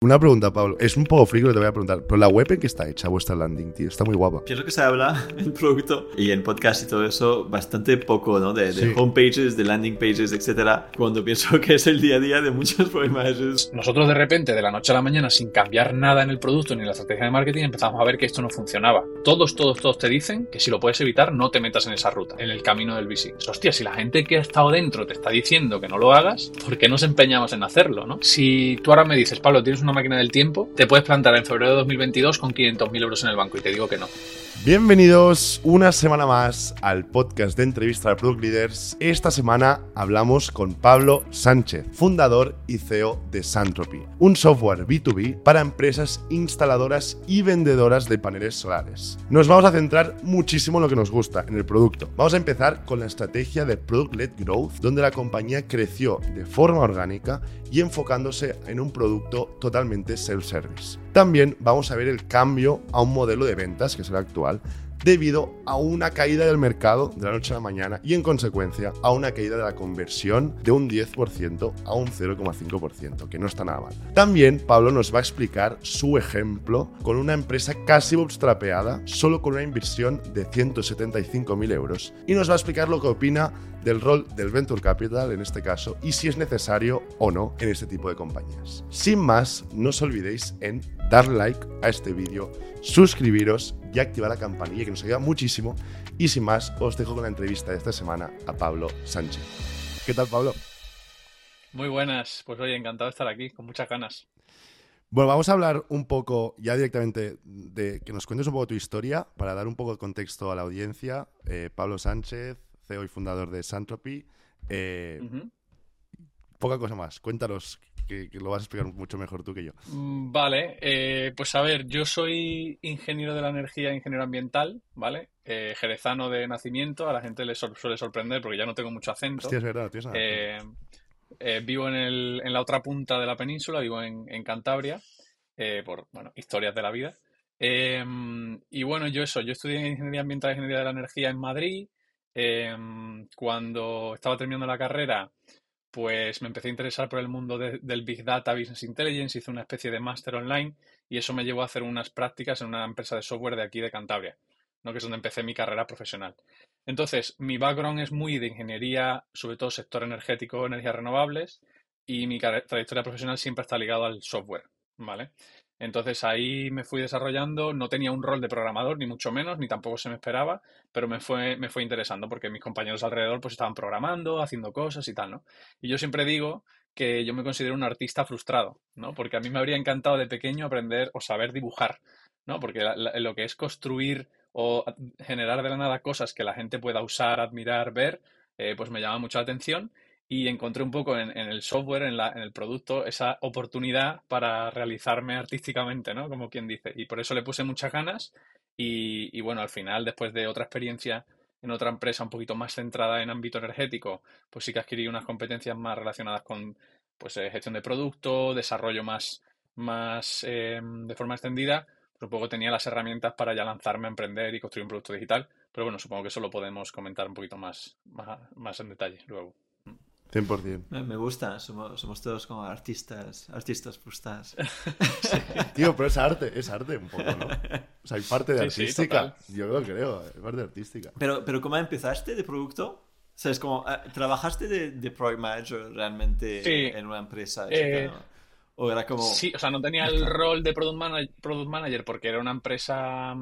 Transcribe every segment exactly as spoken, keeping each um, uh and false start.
Una pregunta, Pablo. Es un poco friki lo que te voy a preguntar, pero la web en que está hecha vuestra landing, tío, está muy guapa. ¿Qué es lo que se habla en producto y en podcast y todo eso? Bastante poco, ¿no? De, de Sí. homepages, de landing pages, etcétera. Cuando pienso que es el día a día de muchos programas. Nosotros de repente, de la noche a la mañana, sin cambiar nada en el producto ni en la estrategia de marketing, empezamos a ver que esto no funcionaba. Todos, todos, todos te dicen que si lo puedes evitar, no te metas en esa ruta, en el camino del V C. Hostia, si la gente que ha estado dentro te está diciendo que no lo hagas, ¿por qué nos empeñamos en hacerlo, no? Si tú ahora me dices, Pablo, tienes una máquina del tiempo, te puedes plantar en febrero de dos mil veintidós con quinientos mil euros en el banco y te digo que no. Bienvenidos una semana más al podcast de entrevista de Product Leaders. Esta semana hablamos con Pablo Sánchez, fundador y C E O de Santropy, un software B dos B para empresas instaladoras y vendedoras de paneles solares. Nos vamos a centrar muchísimo en lo que nos gusta, en el producto. Vamos a empezar con la estrategia de Product-Led Growth, donde la compañía creció de forma orgánica y enfocándose en un producto totalmente self-service. También vamos a ver el cambio a un modelo de ventas, que es el actual, debido a una caída del mercado de la noche a la mañana y, en consecuencia, a una caída de la conversión de un diez por ciento a un cero coma cinco por ciento, que no está nada mal. También Pablo nos va a explicar su ejemplo con una empresa casi bootstrapeada, solo con una inversión de ciento setenta y cinco mil euros, y nos va a explicar lo que opina del rol del Venture Capital en este caso y si es necesario o no en este tipo de compañías. Sin más, no os olvidéis en dar like a este vídeo, suscribiros y activar la campanilla, que nos ayuda muchísimo. Y sin más, os dejo con la entrevista de esta semana a Pablo Sánchez. ¿Qué tal, Pablo? Muy buenas, pues oye, encantado de estar aquí, con muchas ganas. Bueno, vamos a hablar un poco ya directamente de que nos cuentes un poco tu historia para dar un poco de contexto a la audiencia. Eh, Pablo Sánchez, C E O y fundador de Santropy. Eh, uh-huh. Poca cosa más, cuéntanos, que, que lo vas a explicar mucho mejor tú que yo. Vale, eh, pues a ver, yo soy ingeniero de la energía, ingeniero ambiental, ¿vale? Eh, jerezano de nacimiento, a la gente le sor- suele sorprender porque ya no tengo mucho acento. Hostia, es verdad, tienes nada. Eh, eh, vivo en, el, en la otra punta de la península, vivo en, en Cantabria, eh, por, bueno, historias de la vida. Eh, y bueno, yo eso, yo estudié ingeniería ambiental y ingeniería de la energía en Madrid. Eh, cuando estaba terminando la carrera, pues me empecé a interesar por el mundo de, del Big Data, Business Intelligence, hice una especie de máster online y eso me llevó a hacer unas prácticas en una empresa de software de aquí de Cantabria, ¿no? Que es donde empecé mi carrera profesional. Entonces, mi background es muy de ingeniería, sobre todo sector energético, energías renovables, y mi trayectoria profesional siempre está ligada al software, ¿vale? Entonces ahí me fui desarrollando, no tenía un rol de programador, ni mucho menos, ni tampoco se me esperaba, pero me fue, me fue interesando porque mis compañeros alrededor pues estaban programando, haciendo cosas y tal, ¿no? Y yo siempre digo que yo me considero un artista frustrado, ¿no? Porque a mí me habría encantado de pequeño aprender o saber dibujar, ¿no? Porque la, la, lo que es construir o generar de la nada cosas que la gente pueda usar, admirar, ver, eh, pues me llama mucho la atención. Y encontré un poco en, en el software, en, la, en el producto, esa oportunidad para realizarme artísticamente, ¿no? Como quien dice. Y por eso le puse muchas ganas y, y bueno, al final, después de otra experiencia en otra empresa un poquito más centrada en ámbito energético, pues sí que adquirí unas competencias más relacionadas con pues, eh, gestión de producto, desarrollo más, más eh, de forma extendida. Pues un poco tenía las herramientas para ya lanzarme a emprender y construir un producto digital. Pero bueno, supongo que eso lo podemos comentar un poquito más, más, más en detalle luego. cien por ciento. Me gusta, somos, somos todos como artistas, artistas frustrados. Sí. Tío, pero es arte, es arte un poco, ¿no? O sea, hay parte de Sí, artística. sí, Yo lo creo, hay parte artística. Pero, pero ¿cómo empezaste de producto? O sea, es como, ¿trabajaste de, de Product Manager realmente sí. en una empresa? Eh, ¿O era como...? Sí, o sea, no tenía el rol de Product Manager, product manager porque era una empresa,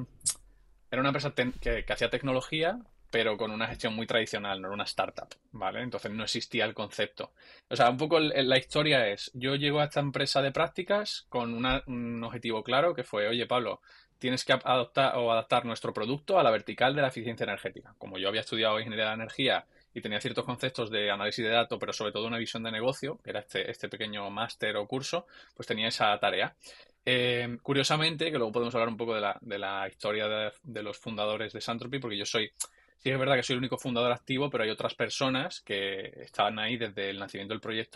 era una empresa ten, que, que hacía tecnología, pero con una gestión muy tradicional, no era una startup, ¿vale? Entonces no existía el concepto. O sea, un poco el, la historia es, yo llego a esta empresa de prácticas con una, un objetivo claro que fue, oye, Pablo, tienes que adoptar o adaptar nuestro producto a la vertical de la eficiencia energética. Como yo había estudiado ingeniería de la energía y tenía ciertos conceptos de análisis de datos, pero sobre todo una visión de negocio, que era este, este pequeño máster o curso, pues tenía esa tarea. Eh, curiosamente, que luego podemos hablar un poco de la, de la historia de, de los fundadores de Santropy, porque yo soy... Sí, es verdad que soy el único fundador activo, pero hay otras personas que estaban ahí desde el nacimiento del proyecto,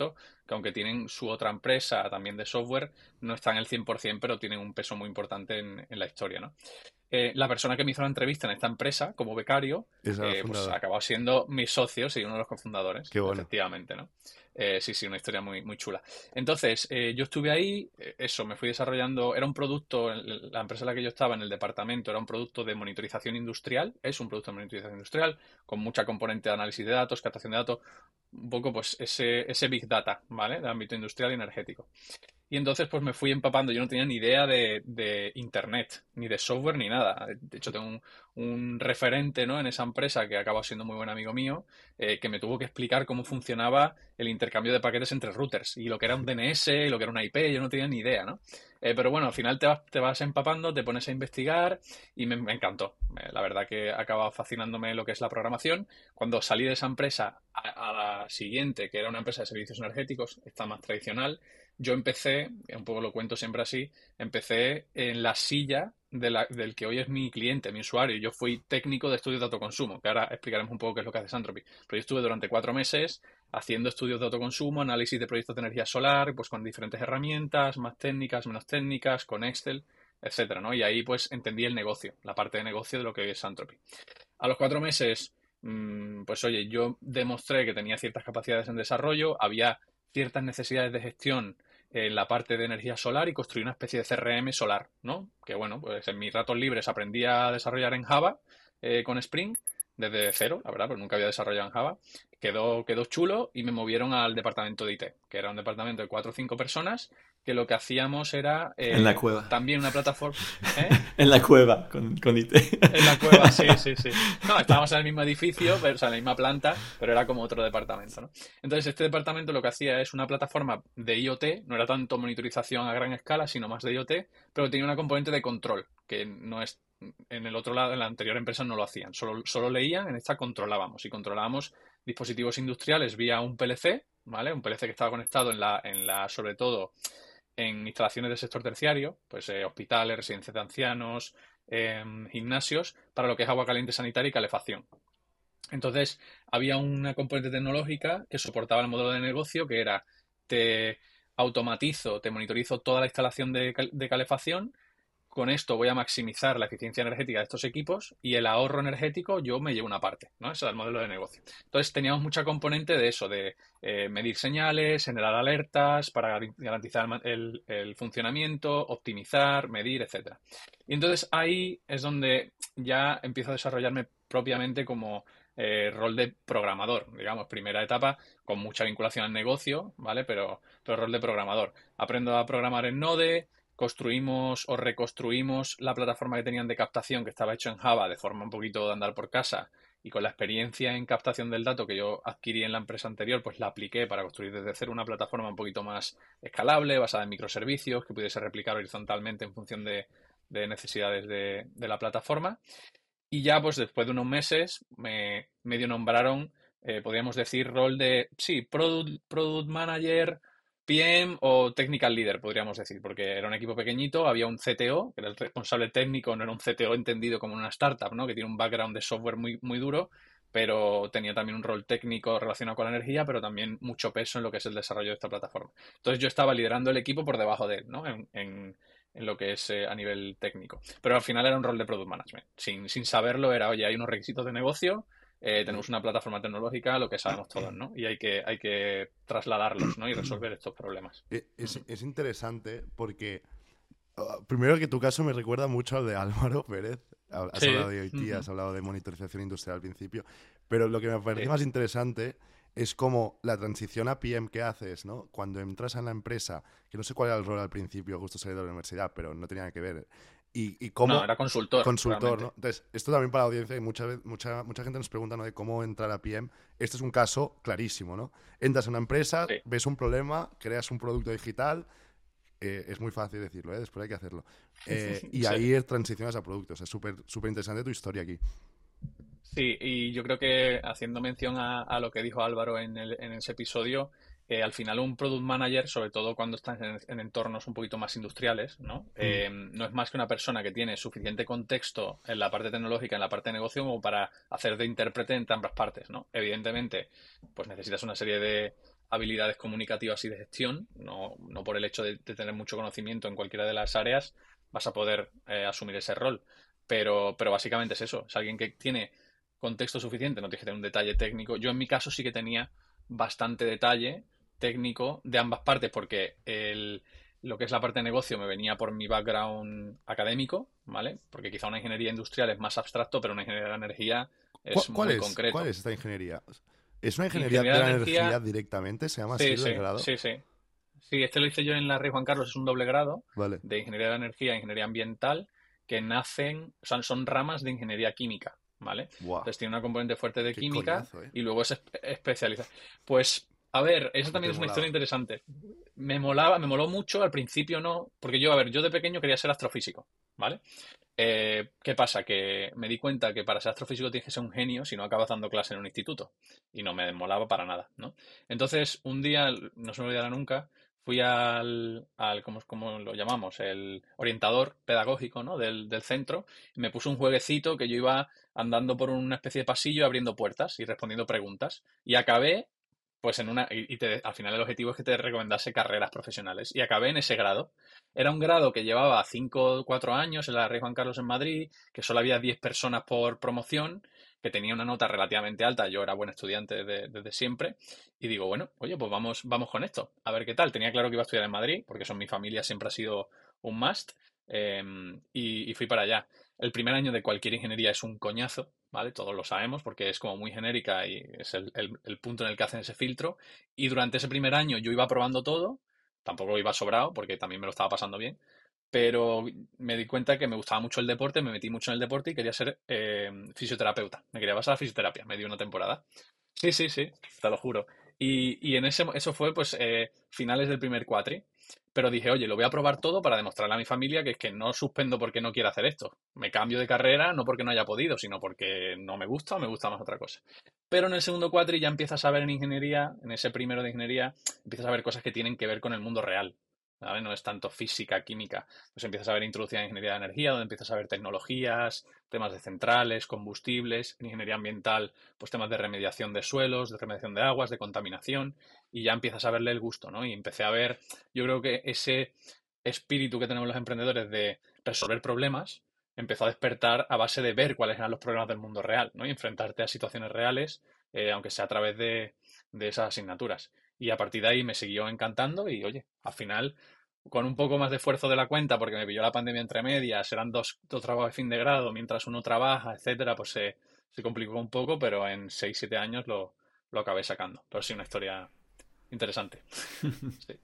que aunque tienen su otra empresa también de software, no están el cien por ciento, pero tienen un peso muy importante en, en la historia, ¿no? Eh, la persona que me hizo la entrevista en esta empresa, como becario, Es el eh, pues fundador. ha acabado siendo mis socios y uno de los cofundadores, Qué bueno. efectivamente, ¿no? Eh, sí, sí, una historia muy, muy chula. Entonces, eh, yo estuve ahí, eh, eso, me fui desarrollando, era un producto, el- la empresa en la que yo estaba en el departamento era un producto de monitorización industrial, es un producto de monitorización industrial, con mucha componente de análisis de datos, captación de datos, un poco pues ese, ese Big Data, ¿vale? De ámbito industrial y energético. Y entonces pues me fui empapando, yo no tenía ni idea de, de internet, ni de software, ni nada. De hecho tengo un, un referente, ¿no? En esa empresa que acaba siendo muy buen amigo mío, eh, que me tuvo que explicar cómo funcionaba el intercambio de paquetes entre routers y lo que era un D N S y lo que era una I P, yo no tenía ni idea, ¿no? Eh, pero bueno, al final te vas, te vas empapando, te pones a investigar y me, me encantó. Eh, la verdad que acaba fascinándome lo que es la programación. Cuando salí de esa empresa a, a la siguiente, que era una empresa de servicios energéticos, esta más tradicional, yo empecé, un poco lo cuento siempre así, empecé en la silla de la- del que hoy es mi cliente, mi usuario. Yo fui técnico de estudios de autoconsumo, que ahora explicaremos un poco qué es lo que hace Santropy. Pero yo estuve durante cuatro meses haciendo estudios de autoconsumo, análisis de proyectos de energía solar, pues con diferentes herramientas, más técnicas, menos técnicas, con Excel, etcétera, ¿no? Y ahí pues entendí el negocio, la parte de negocio de lo que hoy es Santropy. A los cuatro meses, mm, pues oye, yo demostré que tenía ciertas capacidades en desarrollo, había ciertas necesidades de gestión en la parte de energía solar y construí una especie de C R M solar, ¿no? Que bueno, pues en mis ratos libres aprendí a desarrollar en Java eh, con Spring desde cero, la verdad, porque nunca había desarrollado en Java. Quedó, quedó chulo y me movieron al departamento de I T, que era un departamento de cuatro o cinco personas, que lo que hacíamos era En la eh, cueva. también una plataforma. ¿Eh? En la cueva, con, con I T. En la cueva, sí, sí, sí. No, estábamos en el mismo edificio, pero, o sea, en la misma planta, pero era como otro departamento, ¿no? Entonces, este departamento lo que hacía es una plataforma de I o T, no era tanto monitorización a gran escala, sino más de I o T, pero tenía una componente de control, que no es, en el otro lado, en la anterior empresa no lo hacían, solo, solo leían, en esta controlábamos, y controlábamos dispositivos industriales vía un P L C, ¿vale? Un P L C que estaba conectado en la, en la, sobre todo, en instalaciones del sector terciario, pues eh, hospitales, residencias de ancianos, eh, gimnasios, para lo que es agua caliente sanitaria y calefacción. Entonces, había una componente tecnológica que soportaba el modelo de negocio que era, te automatizo, te monitorizo toda la instalación de, cal- de calefacción, con esto voy a maximizar la eficiencia energética de estos equipos y el ahorro energético yo me llevo una parte, ¿no? Ese era el modelo de negocio. Entonces teníamos mucha componente de eso, de eh, medir señales, generar alertas para gar- garantizar el, el funcionamiento, optimizar, medir, etcétera. Y entonces ahí es donde ya empiezo a desarrollarme propiamente como eh, rol de programador, digamos, primera etapa con mucha vinculación al negocio, ¿vale? Pero, pero rol de programador. Aprendo a programar en Node, construimos o reconstruimos la plataforma que tenían de captación que estaba hecho en Java de forma un poquito de andar por casa y con la experiencia en captación del dato que yo adquirí en la empresa anterior, pues la apliqué para construir desde cero una plataforma un poquito más escalable, basada en microservicios, que pudiese replicar horizontalmente en función de, de necesidades de, de la plataforma. Y ya, pues después de unos meses, me medio nombraron, eh, podríamos decir, rol de, sí, product, product manager, P M o technical leader, podríamos decir, porque era un equipo pequeñito, había un C T O, que era el responsable técnico, no era un C T O entendido como una startup, ¿no? Que tiene un background de software muy, muy duro, pero tenía también un rol técnico relacionado con la energía, pero también mucho peso en lo que es el desarrollo de esta plataforma. Entonces yo estaba liderando el equipo por debajo de él, ¿no? En, en, en lo que es eh, a nivel técnico. Pero al final era un rol de product management. Sin, sin saberlo era, oye, hay unos requisitos de negocio, eh, tenemos una plataforma tecnológica, lo que sabemos todos, ¿no? Y hay que, hay que trasladarlos, ¿no? Y resolver estos problemas. E- Es, es interesante porque, ah, primero que tu caso me recuerda mucho al de Álvaro Pérez. Ha- Has Sí, hablado de I O T, has ujú, hablado de monitorización industrial al principio, pero lo que me parece sí, más interesante es como la transición a P M que haces, ¿no? Cuando entras en la empresa, que no sé cuál era el rol al principio, justo salí de la universidad, pero no tenía nada que ver, y, y no, cómo era consultor, consultor, ¿no? realmente. Entonces, esto también para la audiencia, y mucha, vez- mucha, mucha gente nos pregunta, ¿no?, de cómo entrar a P M. Este es un caso clarísimo, ¿no? Entras en una empresa, Sí, ves un problema, creas un producto digital, eh, es muy fácil decirlo, ¿eh? Después hay que hacerlo. Eh, y sí. ahí transicionas a productos. Es súper súper interesante tu historia aquí. Sí, y yo creo que haciendo mención a, a lo que dijo Álvaro en, el- en ese episodio, eh, al final un product manager, sobre todo cuando estás en, en entornos un poquito más industriales, ¿no? Mm. Eh, no es más que una persona que tiene suficiente contexto en la parte tecnológica, en la parte de negocio, como para hacer de intérprete en ambas partes, ¿no? Evidentemente, pues necesitas una serie de habilidades comunicativas y de gestión, no, no por el hecho de, de tener mucho conocimiento en cualquiera de las áreas vas a poder eh, asumir ese rol. Pero, pero básicamente es eso, es alguien que tiene contexto suficiente, no tienes que tener un detalle técnico. Yo en mi caso sí que tenía bastante detalle técnico de ambas partes, porque el, lo que es la parte de negocio me venía por mi background académico, ¿vale? Porque quizá una ingeniería industrial es más abstracto, pero una ingeniería de la energía es ¿Cuál muy es? ¿Cuál concreto. es esta ingeniería? ¿Es una ingeniería de Ingeniería la de energía energía, directamente? ¿Se llama así sí, el sí, grado? sí, sí. Sí, este lo hice yo en la Rey Juan Carlos, es un doble grado Vale. de ingeniería de energía e ingeniería ambiental que nacen, o sea, son ramas de ingeniería química, ¿vale? Buah, Entonces tiene una componente fuerte de qué química coñazo, ¿eh? y luego es espe- especializa. Pues, a ver, esa ¿O te también es una historia molaba? interesante. Me molaba, me moló mucho, al principio no, porque yo, a ver, yo de pequeño quería ser astrofísico, ¿vale? Eh, ¿qué pasa? Que me di cuenta que para ser astrofísico tienes que ser un genio si no acabas dando clase en un instituto. Y no me molaba para nada, ¿no? Entonces, un día, no se me olvidará nunca, fui al, al ¿cómo, cómo lo llamamos? El orientador pedagógico, ¿no? del, del centro, y me puso un jueguecito que yo iba andando por una especie de pasillo abriendo puertas y respondiendo preguntas. Y acabé, pues en una, y, y te- al final el objetivo es que te recomendase carreras profesionales. Y acabé en ese grado. Era un grado que llevaba cinco o cuatro años en la Rey Juan Carlos en Madrid, que solo había diez personas por promoción, que tenía una nota relativamente alta. Yo era buen estudiante desde, desde siempre. Y digo, bueno, oye, pues vamos, vamos con esto, a ver qué tal. Tenía claro que iba a estudiar en Madrid, porque eso en mi familia siempre ha sido un must, eh, y, y fui para allá. El primer año de cualquier ingeniería es un coñazo, ¿vale? Todos lo sabemos, porque es como muy genérica y es el, el- el punto en el que hacen ese filtro. Y durante ese primer año yo iba probando todo, tampoco iba sobrado, porque también me lo estaba pasando bien, pero me di cuenta que me gustaba mucho el deporte, me metí mucho en el deporte y quería ser eh, fisioterapeuta. Me quería pasar a fisioterapia, me di una temporada. Sí, sí, sí, te lo juro. Y, y en ese, eso fue pues eh, finales del primer cuatri. Pero dije, oye, lo voy a probar todo para demostrarle a mi familia que es que no suspendo porque no quiero hacer esto. Me cambio de carrera no porque no haya podido, sino porque no me gusta o me gusta más otra cosa. Pero en el segundo cuatri ya empiezas a ver en ingeniería, en ese primero de ingeniería, empiezas a ver cosas que tienen que ver con el mundo real. ¿Vale? No es tanto física, química. Pues empiezas a ver introducción en ingeniería de energía, donde empiezas a ver tecnologías, temas de centrales, combustibles, en ingeniería ambiental, pues temas de remediación de suelos, de remediación de aguas, de contaminación, y ya empiezas a verle el gusto, ¿no? Y empecé a ver, yo creo que ese espíritu que tenemos los emprendedores de resolver problemas empezó a despertar a base de ver cuáles eran los problemas del mundo real, ¿no? Y enfrentarte a situaciones reales, eh, aunque sea a través de, de esas asignaturas. Y a partir de ahí me siguió encantando y, oye, al final, con un poco más de esfuerzo de la cuenta, porque me pilló la pandemia entre medias, eran dos, dos trabajos de fin de grado, mientras uno trabaja, etcétera, pues se, se complicó un poco, pero en seis siete años lo, lo acabé sacando. Pero sí, una historia interesante. Sí.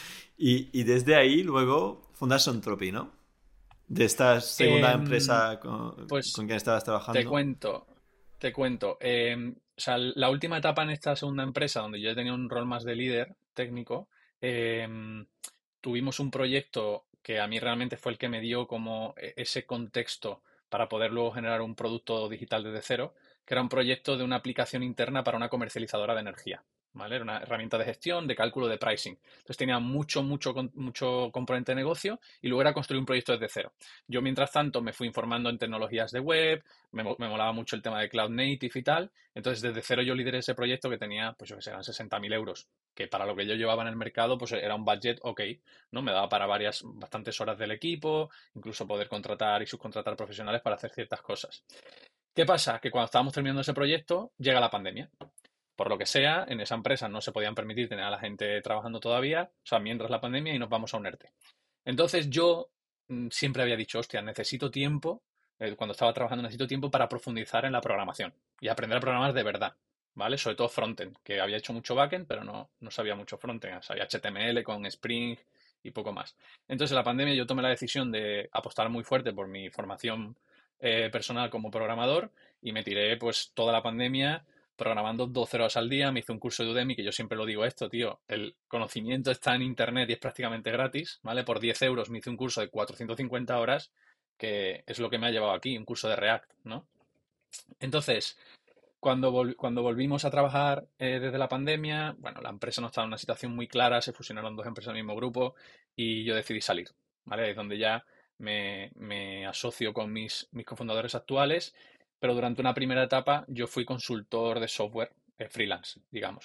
Y, y desde ahí luego fundas Sontropy, ¿no? De esta segunda Em, empresa con, con pues quien estabas te trabajando. cuento, te cuento. Em, o sea, la última etapa en esta segunda empresa, donde yo tenía un rol más de líder técnico, em, tuvimos un proyecto que a mí realmente fue el que me dio como e- ese contexto para poder luego generar un producto digital desde cero, que era un proyecto de una aplicación interna para una comercializadora de energía. ¿Vale? Era una herramienta de gestión, de cálculo de pricing. Entonces tenía mucho, mucho, con- mucho componente de negocio y luego era construir un proyecto desde cero. Yo, mientras tanto, me fui informando en tecnologías de web, me, mo- me molaba mucho el tema de cloud native y tal. Entonces, desde cero yo lideré ese proyecto que tenía, pues yo que sé, eran sesenta mil euros, que para lo que yo llevaba en el mercado, pues era un budget ok, ¿no? Me daba para varias, bastantes horas del equipo, incluso poder contratar y subcontratar profesionales para hacer ciertas cosas. ¿Qué pasa? Que cuando estábamos terminando ese proyecto, llega la pandemia. Por lo que sea, en esa empresa no se podían permitir tener a la gente trabajando todavía, o sea, mientras la pandemia y nos vamos a un ERTE. Entonces yo mm, siempre había dicho, hostia, necesito tiempo, eh, cuando estaba trabajando necesito tiempo para profundizar en la programación y aprender a programar de verdad, ¿vale? Sobre todo frontend, que había hecho mucho backend, pero no, no sabía mucho frontend, sabía H T M L con Spring y poco más. Entonces en la pandemia yo tomé la decisión de apostar muy fuerte por mi formación eh, personal como programador y me tiré pues toda la pandemia programando doce horas al día, me hice un curso de Udemy, que yo siempre lo digo esto, tío, el conocimiento está en Internet y es prácticamente gratis, ¿vale? Por diez euros me hice un curso de cuatrocientas cincuenta horas, que es lo que me ha llevado aquí, un curso de React, ¿no? Entonces, cuando, vol- cuando volvimos a trabajar eh, desde la pandemia, bueno, la empresa no estaba en una situación muy clara, se fusionaron dos empresas del mismo grupo y yo decidí salir, ¿vale? Ahí es donde ya me, me asocio con mis, mis cofundadores actuales, pero durante una primera etapa yo fui consultor de software eh, freelance, digamos.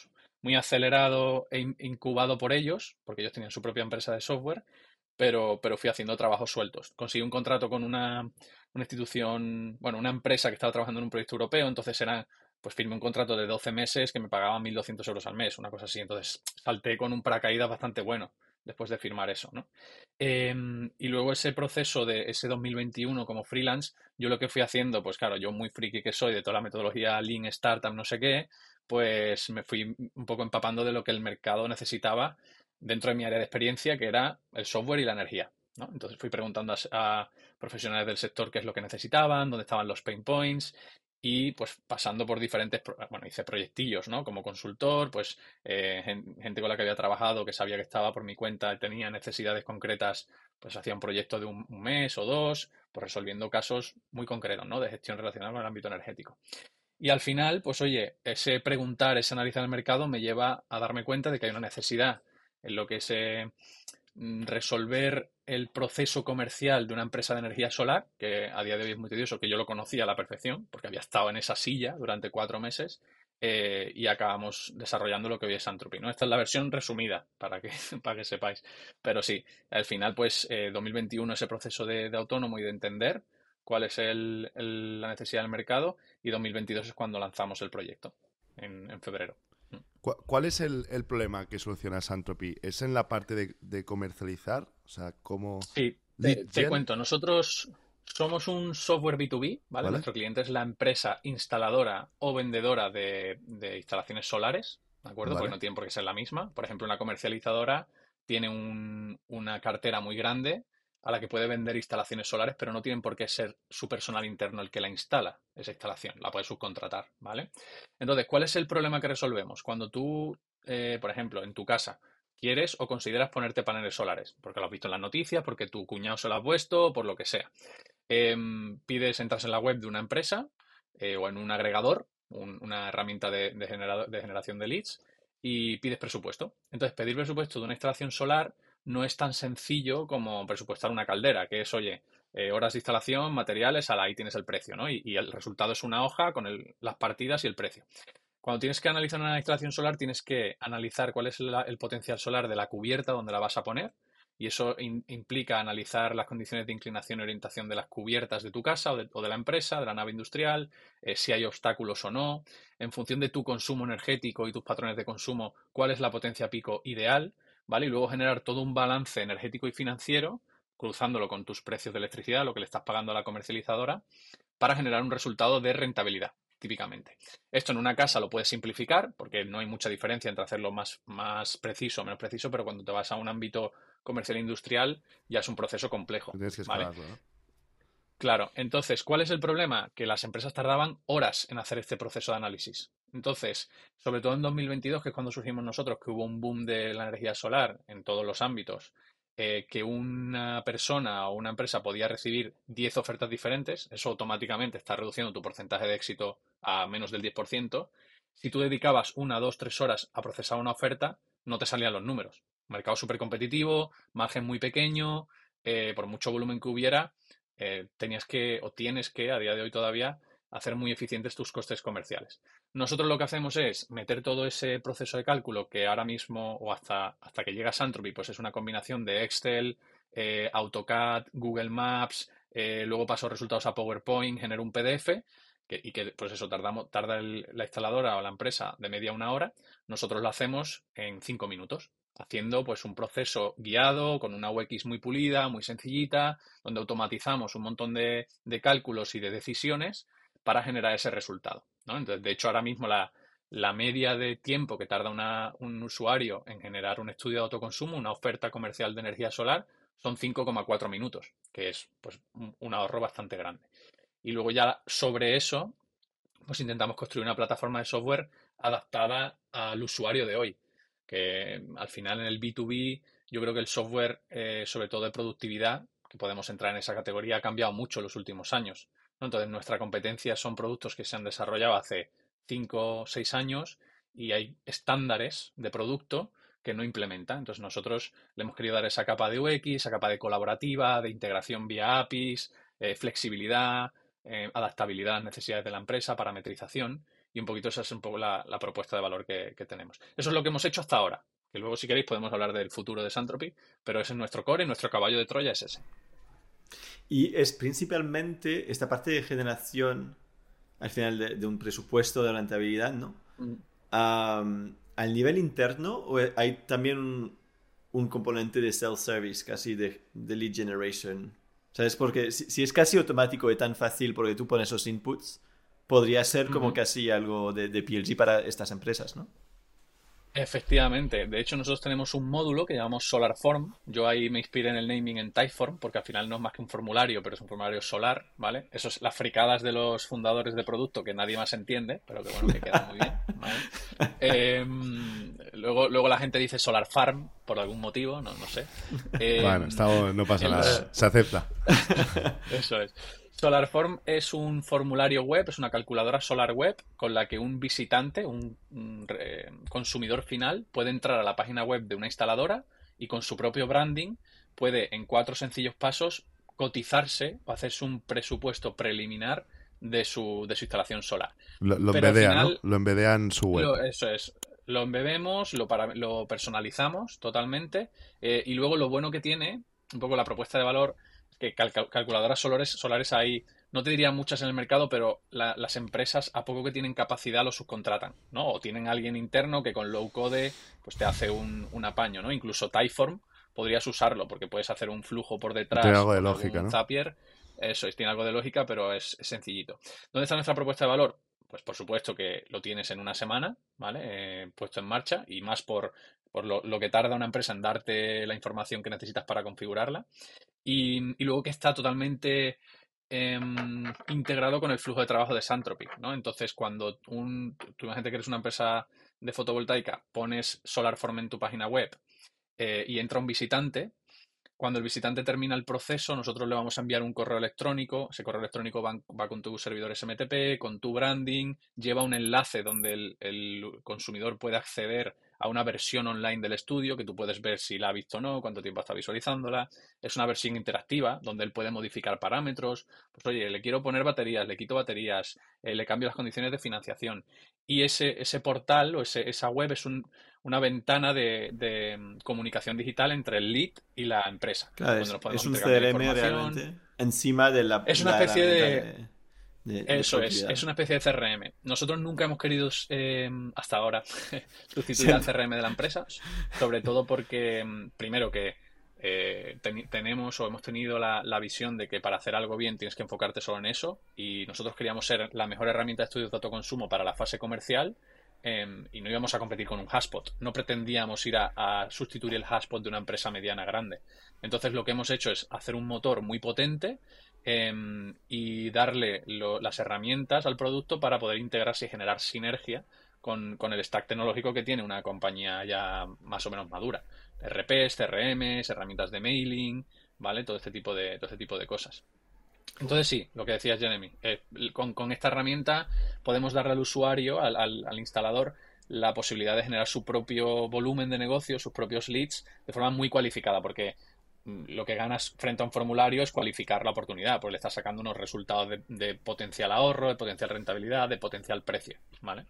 muy acelerado e in- incubado por ellos, porque ellos tenían su propia empresa de software, pero, pero fui haciendo trabajos sueltos. Conseguí un contrato con una, una institución, bueno, una empresa que estaba trabajando en un proyecto europeo, entonces era, pues firmé un contrato de doce meses que me pagaban mil doscientos euros al mes, una cosa así. Entonces salté con un paracaídas bastante bueno después de firmar eso, ¿no? Em, y luego ese proceso de ese dos mil veintiuno como freelance, yo lo que fui haciendo, pues claro, yo muy friki que soy de toda la metodología Lean Startup, no sé qué, pues me fui un poco empapando de lo que el mercado necesitaba dentro de mi área de experiencia, que era el software y la energía, ¿no? Entonces fui preguntando a, a profesionales del sector qué es lo que necesitaban, dónde estaban los pain points y pues pasando por diferentes, pro- bueno, hice proyectillos, ¿no? Como consultor, pues eh, gen- gente con la que había trabajado, que sabía que estaba por mi cuenta, tenía necesidades concretas, pues hacía un proyecto de un, un mes o dos, pues resolviendo casos muy concretos, ¿no? De gestión relacionada con el ámbito energético. Y al final, pues oye, ese preguntar, ese analizar el mercado me lleva a darme cuenta de que hay una necesidad en lo que es eh, mm, resolver el proceso comercial de una empresa de energía solar, que a día de hoy es muy tedioso, que yo lo conocía a la perfección, porque había estado en esa silla durante cuatro meses, eh, y acabamos desarrollando lo que hoy es Santropy, ¿no? Esta es la versión resumida, para que, para que sepáis. Pero sí, al final, pues eh, dos mil veintiuno ese proceso de, de autónomo y de entender cuál es el- el- la necesidad del mercado, y dos mil veintidós es cuando lanzamos el proyecto, en, en febrero. ¿Cu- ¿Cuál es el, el problema que soluciona Santropy? ¿Es en la parte de, de comercializar? O sea, como Sí, lead te, te gen, cuento. Nosotros somos un software B dos B, ¿vale? ¿vale? Nuestro cliente es la empresa instaladora o vendedora de, de instalaciones solares, ¿de acuerdo? Porque ¿Vale? no tienen por qué ser la misma. Por ejemplo, una comercializadora tiene un- una cartera muy grande a la que puede vender instalaciones solares, pero no tienen por qué ser su personal interno el que la instala, esa instalación. La puede subcontratar, ¿vale? Entonces, ¿cuál es el problema que resolvemos? Cuando tú, eh, por ejemplo, en tu casa quieres o consideras ponerte paneles solares, porque lo has visto en las noticias, porque tu cuñado se lo ha puesto, por lo que sea. Em, pides, entras en la web de una empresa eh, o en un agregador, un- una herramienta de, de generado- de generación de leads, y pides presupuesto. Entonces, pedir presupuesto de una instalación solar no es tan sencillo como presupuestar una caldera, que es, oye, eh, horas de instalación, materiales, ala, ahí tienes el precio, ¿no? Y, y el resultado es una hoja con el- las partidas y el precio. Cuando tienes que analizar una instalación solar, tienes que analizar cuál es la- el potencial solar de la cubierta donde la vas a poner. Y eso in- implica analizar las condiciones de inclinación y orientación de las cubiertas de tu casa o de, o de la empresa, de la nave industrial, eh, si hay obstáculos o no. En función de tu consumo energético y tus patrones de consumo, cuál es la potencia pico ideal, ¿vale? Y luego generar todo un balance energético y financiero, cruzándolo con tus precios de electricidad, lo que le estás pagando a la comercializadora, para generar un resultado de rentabilidad, típicamente. Esto en una casa lo puedes simplificar porque no hay mucha diferencia entre hacerlo más, más preciso o menos preciso, pero cuando te vas a un ámbito comercial e industrial ya es un proceso complejo, Tienes que ¿vale? escalarlo, ¿no? Claro, entonces, ¿cuál es el problema? Que las empresas tardaban horas en hacer este proceso de análisis. Entonces, sobre todo en dos mil veintidós, que es cuando surgimos nosotros, que hubo un boom de la energía solar en todos los ámbitos, eh, que una persona o una empresa podía recibir diez ofertas diferentes, eso automáticamente está reduciendo tu porcentaje de éxito a menos del diez por ciento. Si tú dedicabas una, dos, tres horas a procesar una oferta, no te salían los números. Mercado súper competitivo, margen muy pequeño, eh, por mucho volumen que hubiera, eh, tenías que o tienes que, a día de hoy todavía, hacer muy eficientes tus costes comerciales. Nosotros lo que hacemos es meter todo ese proceso de cálculo que ahora mismo o hasta, hasta que llega Santropy, pues es una combinación de Excel, eh, AutoCAD, Google Maps, eh, luego paso resultados a PowerPoint, genero un P D F que- y que pues eso tardamos, tarda el- la instaladora o la empresa de media una hora, nosotros lo hacemos en cinco minutos, haciendo pues un proceso guiado con una U X muy pulida, muy sencillita, donde automatizamos un montón de, de cálculos y de decisiones para generar ese resultado, ¿no? Entonces, de hecho, ahora mismo la, la media de tiempo que tarda una- un usuario en generar un estudio de autoconsumo, una oferta comercial de energía solar, son cinco coma cuatro minutos, que es pues un, un ahorro bastante grande. Y luego ya sobre eso, pues intentamos construir una plataforma de software adaptada al usuario de hoy. Que al final en el B dos B, yo creo que el software, eh, sobre todo de productividad, que podemos entrar en esa categoría, ha cambiado mucho en los últimos años, ¿no? Entonces, nuestra competencia son productos que se han desarrollado hace cinco o seis años y hay estándares de producto que no implementa. Entonces, nosotros le hemos querido dar esa capa de U X, esa capa de colaborativa, de integración vía A P Is, eh, flexibilidad, eh, adaptabilidad a las necesidades de la empresa, parametrización, y un poquito esa es un poco la, la propuesta de valor que, que tenemos. Eso es lo que hemos hecho hasta ahora, que luego si queréis podemos hablar del futuro de Santropy, pero ese es nuestro core y nuestro caballo de Troya es ese. Y es principalmente esta parte de generación, al final, de, de un presupuesto de rentabilidad, ¿no? Mm. Um, al nivel interno, ¿o hay también un, un componente de self-service, casi de, de lead generation? ¿Sabes? Porque si, si es casi automático y tan fácil porque tú pones esos inputs, podría ser como Ujú. casi algo de, de P L G para estas empresas, ¿no? Efectivamente, de hecho nosotros tenemos un módulo que llamamos SolarForm. Yo ahí me inspiré en el naming en Typeform, porque al final no es más que un formulario, pero es un formulario solar, ¿vale? Eso es las fricadas de los fundadores de producto que nadie más entiende, pero que bueno, que queda muy bien, ¿vale? Eh, luego, luego la gente dice Solar Farm por algún motivo, no, no sé. Eh, Bueno, está, no pasa el- nada, se acepta. Eso es. SolarForm es un formulario web, es una calculadora solar web con la que un visitante, un, un, eh, consumidor final, puede entrar a la página web de una instaladora y con su propio branding puede en cuatro sencillos pasos cotizarse o hacerse un presupuesto preliminar de su, de su instalación solar. Lo, lo Pero al embedea, ¿no? final, Lo embedea en su web. lo- eso es, lo embebemos, lo, para- lo personalizamos totalmente eh, y luego lo bueno que tiene, un poco la propuesta de valor, que cal- cal- calculadoras solares, solares hay, no te diría muchas en el mercado, pero la- las empresas a poco que tienen capacidad lo subcontratan, ¿no? O tienen alguien interno que con low code pues te hace un, un apaño, ¿no? Incluso Typeform podrías usarlo porque puedes hacer un flujo por Tiene detrás algo de con lógica, algún ¿no? Zapier. Eso es, tiene algo de lógica, pero es, es sencillito. ¿Dónde está nuestra propuesta de valor? Pues por supuesto que lo tienes en una semana, ¿vale? Eh, puesto en marcha y más por, por lo, lo que tarda una empresa en darte la información que necesitas para configurarla. Y, y luego que está totalmente em, integrado con el flujo de trabajo de Santropy, ¿no? Entonces, cuando un, tú imagínate que eres una empresa de fotovoltaica, pones SolarForm en tu página web eh, y entra un visitante, cuando el visitante termina el proceso, nosotros le vamos a enviar un correo electrónico. Ese correo electrónico va, va con tu servidor S M T P, con tu branding, lleva un enlace donde el, el consumidor puede acceder a una versión online del estudio que tú puedes ver si la ha visto o no, cuánto tiempo está visualizándola. Es una versión interactiva donde él puede modificar parámetros. Pues oye, le quiero poner baterías, le quito baterías, eh, le cambio las condiciones de financiación. Y ese, ese portal o ese, esa web es un, una ventana de, de comunicación digital entre el lead y la empresa, Claro, donde es, nos podemos es un intercambiar C R M información. realmente encima de la, Es una la especie herramienta de... de, de, de Eso es, productividad. es una especie de C R M. Nosotros nunca hemos querido, eh, hasta ahora, sustituir al Siempre. C R M de la empresa, sobre todo porque, mm, primero, que eh, ten- tenemos o hemos tenido la, la visión de que para hacer algo bien tienes que enfocarte solo en eso y nosotros queríamos ser la mejor herramienta de estudios de autoconsumo para la fase comercial eh, y no íbamos a competir con un hashpot. No pretendíamos ir a, a sustituir el hashpot de una empresa mediana grande. Entonces lo que hemos hecho es hacer un motor muy potente eh, y darle lo, las herramientas al producto para poder integrarse y generar sinergia con, con, el stack tecnológico que tiene una compañía ya más o menos madura. R Ps, C R Ms, herramientas de mailing, ¿vale? Todo este tipo de, todo este tipo de cosas. Entonces sí, lo que decías, Jeremy, eh, con, con, esta herramienta podemos darle al usuario, al, al, al instalador, la posibilidad de generar su propio volumen de negocio, sus propios leads, de forma muy cualificada, porque lo que ganas frente a un formulario es cualificar la oportunidad, porque le estás sacando unos resultados de, de potencial ahorro, de potencial rentabilidad, de potencial precio, ¿vale?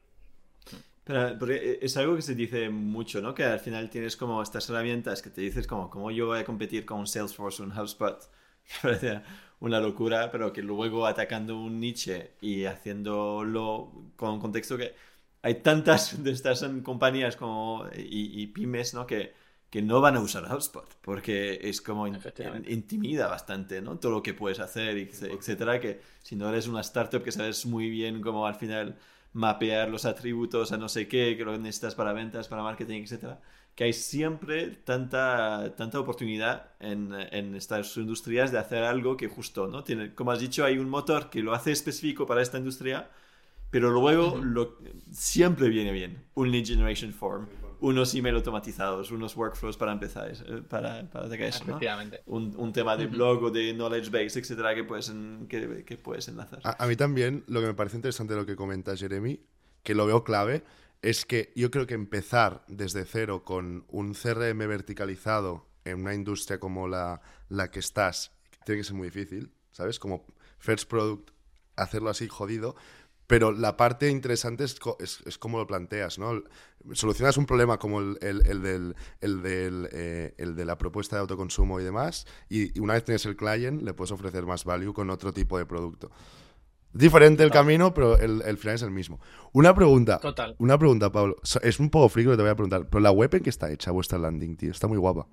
Pero, porque es algo que se dice mucho, ¿no? Que al final tienes como estas herramientas que te dices como, ¿cómo yo voy a competir con un Salesforce o un HubSpot? Que parece una locura, pero que luego atacando un niche y haciéndolo con un contexto que hay tantas de estas compañías como y, y pymes, ¿no? Que, que no van a usar HubSpot porque es como in, in, intimida bastante, ¿no? Todo lo que puedes hacer, etcétera, que si no eres una startup que sabes muy bien cómo al final mapear los atributos a no sé qué, que lo necesitas para ventas, para marketing, etcétera, que hay siempre tanta, tanta oportunidad en, en estas industrias de hacer algo que justo, ¿no? Tiene, como has dicho, hay un motor que lo hace específico para esta industria, pero luego uh-huh. lo, siempre viene bien un lead generation form, unos email automatizados, unos workflows para empezar, para, para hacer eso, ¿no? Un, un tema de blog uh-huh. o de knowledge base, etcétera, que puedes, que, que puedes enlazar. A, a mí también lo que me parece interesante de lo que comentas, Jeremy, que lo veo clave, es que yo creo que empezar desde cero con un C R M verticalizado en una industria como la, la que estás tiene que ser muy difícil, ¿sabes? Como first product, hacerlo así jodido, Pero la parte interesante es, co- es, es cómo lo planteas, ¿no? Solucionas un problema como el, el- el del, el, del, eh, el de la propuesta de autoconsumo y demás, y, y una vez tienes el client, le puedes ofrecer más value con otro tipo de producto. Diferente el Total, camino, pero el, el final es el mismo. Una pregunta, total. una pregunta, Pablo. So- Es un poco friki lo que te voy a preguntar, pero la web en que está hecha vuestra landing, tío, está muy guapa.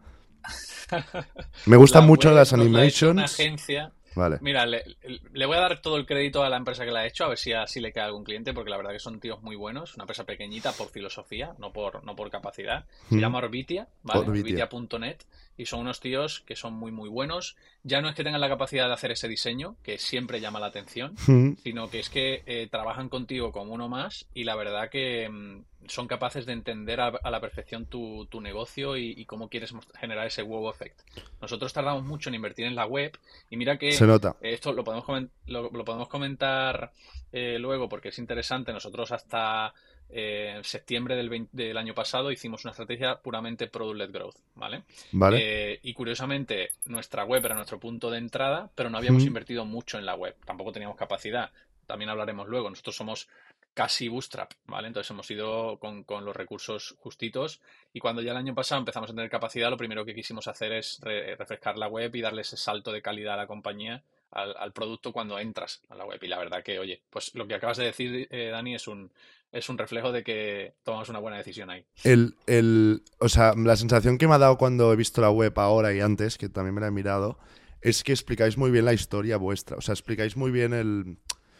Me gustan La mucho web las nos la ha hecho una animations. agencia. Vale, Mira, le, le voy a dar todo el crédito a la empresa que la ha hecho, a ver si así le cae a algún cliente, porque la verdad que son tíos muy buenos. Una empresa pequeñita por filosofía, no por, no por capacidad. Se mm, llama Orbitia, ¿vale? Orbitia. Orbitia punto net. Y son unos tíos que son muy, muy buenos. Ya no es que tengan la capacidad de hacer ese diseño, que siempre llama la atención, Mm, sino que es que eh, trabajan contigo como uno más y la verdad que mm, son capaces de entender a, a la perfección tu, tu negocio y, y cómo quieres mos- generar ese wow effect. Nosotros tardamos mucho en invertir en la web y mira que Se eh, nota. esto lo podemos, comen- lo, lo podemos comentar eh, luego porque es interesante. Nosotros hasta eh, septiembre del, veinte del año pasado hicimos una estrategia puramente product-led growth, ¿vale? Vale. Eh, y curiosamente nuestra web era nuestro punto de entrada, pero no habíamos Mm, invertido mucho en la web. Tampoco teníamos capacidad. También hablaremos luego. Nosotros somos casi bootstrap, ¿vale? Entonces hemos ido con, con los recursos justitos y cuando ya el año pasado empezamos a tener capacidad, lo primero que quisimos hacer es re- refrescar la web y darle ese salto de calidad a la compañía, al, al producto cuando entras a la web. Y la verdad que, oye, pues lo que acabas de decir, eh, Dani, es un, es un reflejo de que tomamos una buena decisión ahí. El, el, o sea, la sensación que me ha dado cuando he visto la web ahora y antes, que también me la he mirado, es que explicáis muy bien la historia vuestra. O sea, explicáis muy bien el,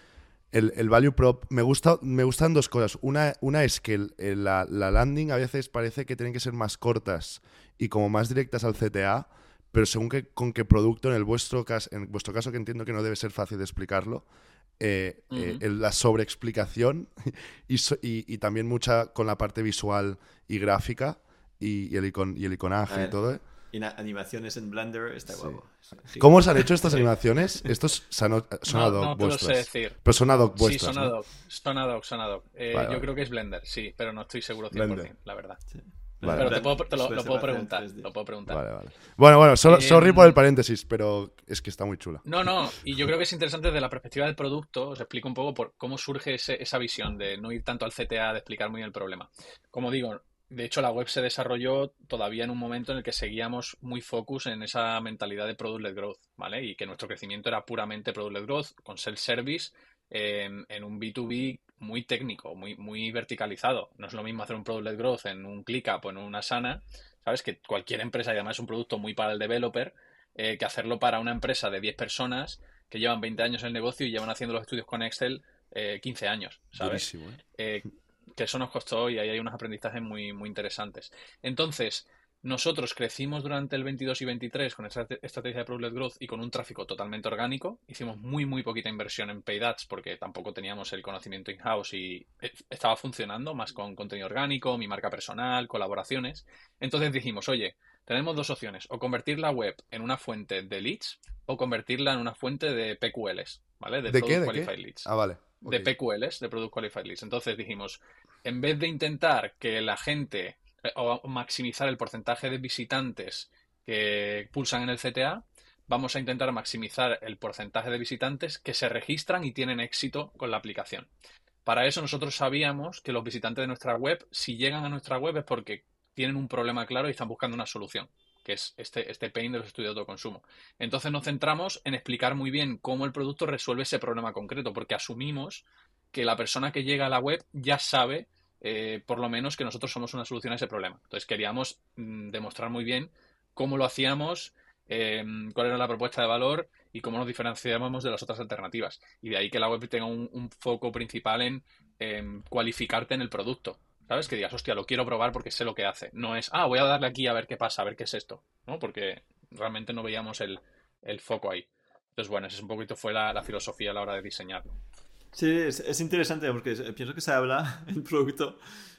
el, el value prop. Me gusta, me gustan dos cosas. Una, una es que el- el- la, la landing a veces parece que tienen que ser más cortas y como más directas al C T A, pero según que, con qué producto, en el vuestro caso, en vuestro caso, que entiendo que no debe ser fácil de explicarlo, eh, eh, Ujú. el- la sobreexplicación y, so- y, y también mucha con la parte visual y gráfica y, y el, icon, y el A iconaje y ver, todo. ¿Eh? y na- animaciones en Blender está Sí. guapo. Sí, ¿Cómo gigante. os han hecho estas Sí. animaciones? Estos son, a- son ad No, hoc no te lo sé vuestras. decir. Pero son ad hoc Sí, vuestras, son ¿no? ad hoc, son ad hoc, son ad hoc. Eh, Vale, yo vale. creo que es Blender, sí, pero no estoy seguro Blender. cien por ciento, la verdad. Sí. Vale, Pero vale. te, puedo, te lo, Suele lo ser puedo bastante preguntar, tres D. lo puedo preguntar. Vale, vale. Bueno, bueno, solo, sorry por el Em, paréntesis, pero es que está muy chula. no, no, y yo creo que es interesante desde la perspectiva del producto. Os explico un poco por cómo surge ese- esa visión de no ir tanto al C T A, de explicar muy bien el problema. Como digo, de hecho la web se desarrolló todavía en un momento en el que seguíamos muy focus en esa mentalidad de product-led growth, ¿vale? Y que nuestro crecimiento era puramente product-led growth, con self-service, en, en un B dos B muy técnico, muy, muy verticalizado. No es lo mismo hacer un product-led growth en un ClickUp o en una Asana, ¿sabes? Que cualquier empresa, y además es un producto muy para el developer, eh, que hacerlo para una empresa de diez personas que llevan veinte años en el negocio y llevan haciendo los estudios con Excel eh, quince años, ¿sabes? Durísimo, ¿eh? Eh, que eso nos costó y ahí hay unos aprendizajes muy, muy interesantes. Entonces, nosotros crecimos durante el veintidós y veintitrés con esta estrategia de Product Growth y con un tráfico totalmente orgánico. Hicimos muy, muy poquita inversión en paid ads porque tampoco teníamos el conocimiento in-house y estaba funcionando más con contenido orgánico, mi marca personal, colaboraciones. Entonces dijimos, oye, tenemos dos opciones, o convertir la web en una fuente de leads o convertirla en una fuente de P Q Ls, ¿vale? De ¿De qué? Product ¿De qué? Qualified Leads. Ah, vale. Ok. De P Q Ls, de Product Qualified Leads. Entonces dijimos, en vez de intentar que la gente eh, o maximizar el porcentaje de visitantes que pulsan en el C T A, vamos a intentar maximizar el porcentaje de visitantes que se registran y tienen éxito con la aplicación. Para eso nosotros sabíamos que los visitantes de nuestra web, si llegan a nuestra web es porque tienen un problema claro y están buscando una solución, que es este, este pain de los estudios de autoconsumo. Entonces nos centramos en explicar muy bien cómo el producto resuelve ese problema concreto, porque asumimos que la persona que llega a la web ya sabe, eh, por lo menos, que nosotros somos una solución a ese problema. Entonces queríamos mmm, demostrar muy bien cómo lo hacíamos, eh, cuál era la propuesta de valor y cómo nos diferenciábamos de las otras alternativas. Y de ahí que la web tenga un, un foco principal en eh, cualificarte en el producto. ¿Sabes? Que digas, hostia, lo quiero probar porque sé lo que hace. No es, ah, voy a darle aquí a ver qué pasa, a ver qué es esto, ¿no? Porque realmente no veíamos el, el foco ahí. Entonces, bueno, esa es un poquito fue la, la filosofía a la hora de diseñarlo. Sí, es, es interesante porque pienso que se habla en producto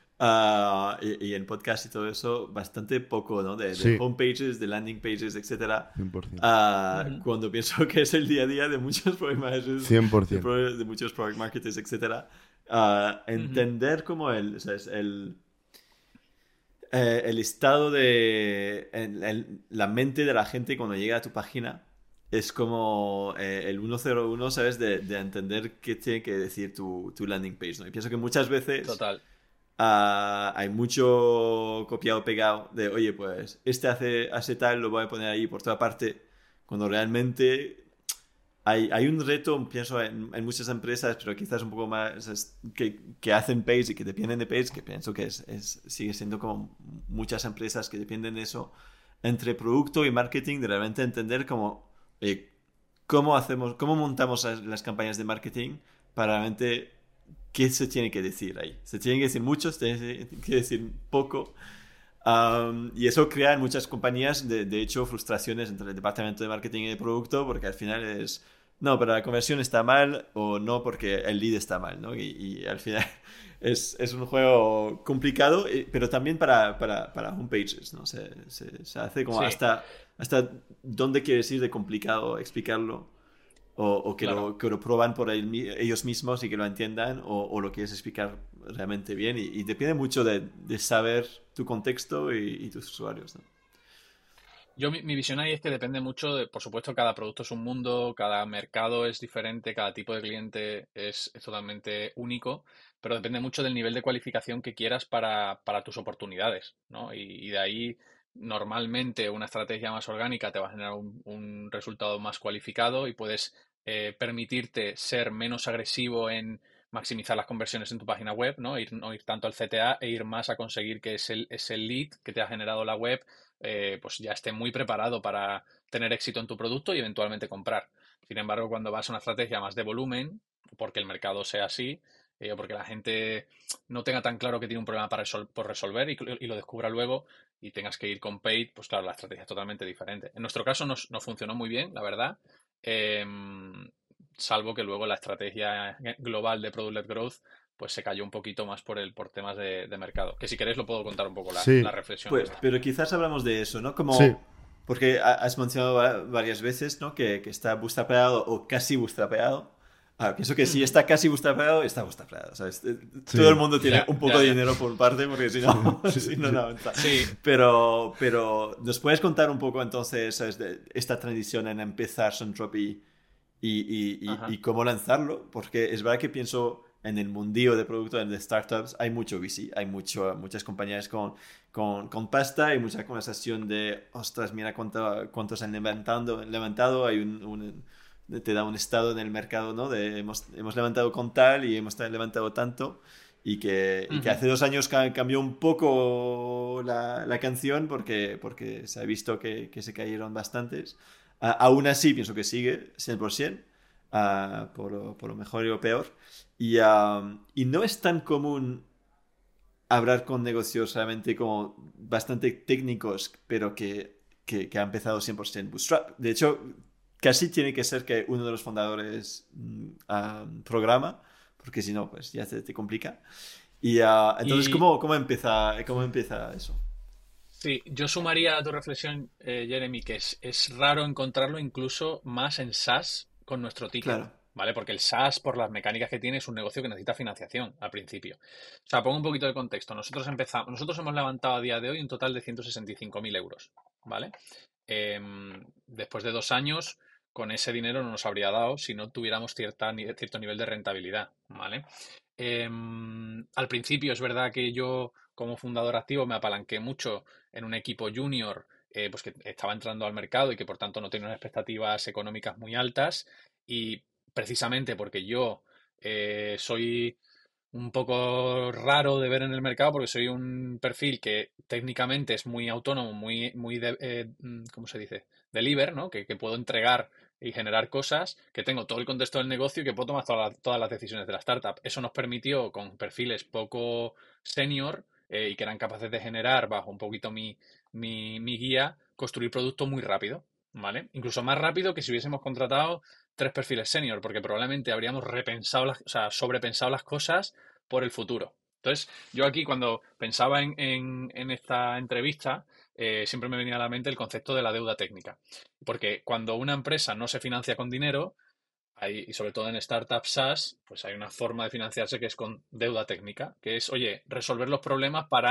uh, y, y en podcast y todo eso bastante poco, ¿no? De, de Sí, homepages, de landing pages, etcétera. cien por ciento. Uh, Ujú. cuando pienso que es el día a día de muchos product managers, cien por de, ciento. pro- de muchos product marketers, etcétera. Uh, Ujú. entender como el, o sea, es el, eh, el estado de en- en la mente de la gente cuando llega a tu página es como eh, el ciento uno, ¿sabes? De, de entender qué tiene que decir tu, tu landing page, ¿no? Y pienso que muchas veces Total. uh, hay mucho copiado pegado de, oye, pues este hace, hace tal, lo voy a poner ahí por toda parte, cuando realmente hay, hay un reto, pienso en, en muchas empresas, pero quizás un poco más es, que, que hacen page y que dependen de page, que pienso que es, es, sigue siendo como muchas empresas que dependen de eso, entre producto y marketing, de realmente entender cómo, eh, cómo hacemos, cómo montamos las, las campañas de marketing para realmente qué se tiene que decir ahí. Se tiene que decir mucho, se tiene que decir poco. Um, y eso crea en muchas compañías, de, de hecho, frustraciones entre el departamento de marketing y de producto, porque al final es, no, pero la conversión está mal o no porque el lead está mal, ¿no? Y, y al final es, es un juego complicado, eh, pero también para, para, para homepages, ¿no? Se, se, se hace como Sí, hasta, hasta dónde quieres ir de complicado explicarlo. O, o que, claro. lo, que lo prueban por el, ellos mismos y que lo entiendan, o, o lo quieres explicar realmente bien. Y, y depende mucho de, de saber tu contexto y, y tus usuarios, ¿no? Yo, mi, mi visión ahí es que depende mucho de, por supuesto, cada producto es un mundo, cada mercado es diferente, cada tipo de cliente es, es totalmente único, pero depende mucho del nivel de cualificación que quieras para, para tus oportunidades, ¿no? Y, y de ahí, normalmente, una estrategia más orgánica te va a generar un, un resultado más cualificado y puedes eh, permitirte ser menos agresivo en maximizar las conversiones en tu página web, ¿no? Ir, no ir tanto al C T A e ir más a conseguir que ese, ese lead que te ha generado la web eh, pues ya esté muy preparado para tener éxito en tu producto y eventualmente comprar. Sin embargo, cuando vas a una estrategia más de volumen, porque el mercado sea así, eh, o porque la gente no tenga tan claro que tiene un problema para resol por resolver y, y, lo descubra luego y tengas que ir con paid, pues claro, la estrategia es totalmente diferente. En nuestro caso nos, nos funcionó muy bien, la verdad. Eh, salvo que luego la estrategia global de Product-led Growth pues se cayó un poquito más por el por temas de, de mercado. Que si queréis lo puedo contar un poco la, Sí, la reflexión Pues, esta. pero quizás hablamos de eso, ¿no? sí, Como, porque has mencionado varias veces, ¿no? Que, que está bootstrapeado o casi bootstrapeado. Ah, pienso que si Ujú. está casi bootstrapeado, está bootstrapeado, ¿sabes? Todo el sí, mundo tiene Ya, un poco ya, de ya. dinero por parte, porque si sí, no, sí, si no, sí. no avanza. Sí, Pero, pero, ¿nos puedes contar un poco entonces, ¿sabes? De esta transición en empezar Suntropy y, y, y, y ajá. cómo lanzarlo? Porque es verdad que pienso en el mundillo de producto, en de startups, hay mucho V C, hay mucho, muchas compañías con, con, con pasta y mucha conversación de, ostras, mira cuánto, cuántos han levantado, levantado, hay un, un, te da un estado en el mercado, ¿no? De hemos, hemos levantado con tal y hemos levantado tanto. Y que, y que Ujú. hace dos años cambió un poco la, la canción porque, porque se ha visto que, que se cayeron bastantes. Uh, aún así, pienso que sigue cien por ciento, uh, por, lo, por lo mejor y lo peor. Y, uh, y no es tan común hablar con negocios realmente como bastante técnicos, pero que, que, que ha empezado cien por ciento Bootstrap. De hecho, casi tiene que ser que uno de los fundadores uh, programa, porque si no, pues ya te, te complica. Y uh, entonces, Y ¿cómo, cómo, empieza, ¿cómo empieza eso? sí, yo sumaría a tu reflexión, eh, Jeremy, que es, es raro encontrarlo incluso más en SaaS con nuestro ticket, Claro. ¿vale? Porque el SaaS, por las mecánicas que tiene, es un negocio que necesita financiación al principio. O sea, pongo un poquito de contexto. Nosotros empezamos, nosotros hemos levantado a día de hoy un total de ciento sesenta y cinco mil euros, ¿vale? Em, después de dos años, con ese dinero no nos habría dado si no tuviéramos cierta, ni- cierto nivel de rentabilidad, ¿vale? Em, al principio es verdad que yo, como fundador activo, me apalanqué mucho en un equipo junior, eh, pues que estaba entrando al mercado y que por tanto no tenía unas expectativas económicas muy altas. Y precisamente porque yo eh, soy un poco raro de ver en el mercado, porque soy un perfil que técnicamente es muy autónomo, muy, muy de, eh, mm, ¿cómo se dice? Deliver, ¿no? Que, que puedo entregar y generar cosas, que tengo todo el contexto del negocio y que puedo tomar todas las, todas las decisiones de la startup. Eso nos permitió, con perfiles poco senior eh, y que eran capaces de generar, bajo un poquito mi, mi, mi guía, construir productos muy rápido, ¿vale? Incluso más rápido que si hubiésemos contratado tres perfiles senior, porque probablemente habríamos repensado, las, o sea, sobrepensado las cosas por el futuro. Entonces, yo aquí cuando pensaba en, en, en esta entrevista, eh, siempre me venía a la mente el concepto de la deuda técnica. Porque cuando una empresa no se financia con dinero, hay, y sobre todo en startups SaaS, pues hay una forma de financiarse que es con deuda técnica, que es, oye, resolver los problemas para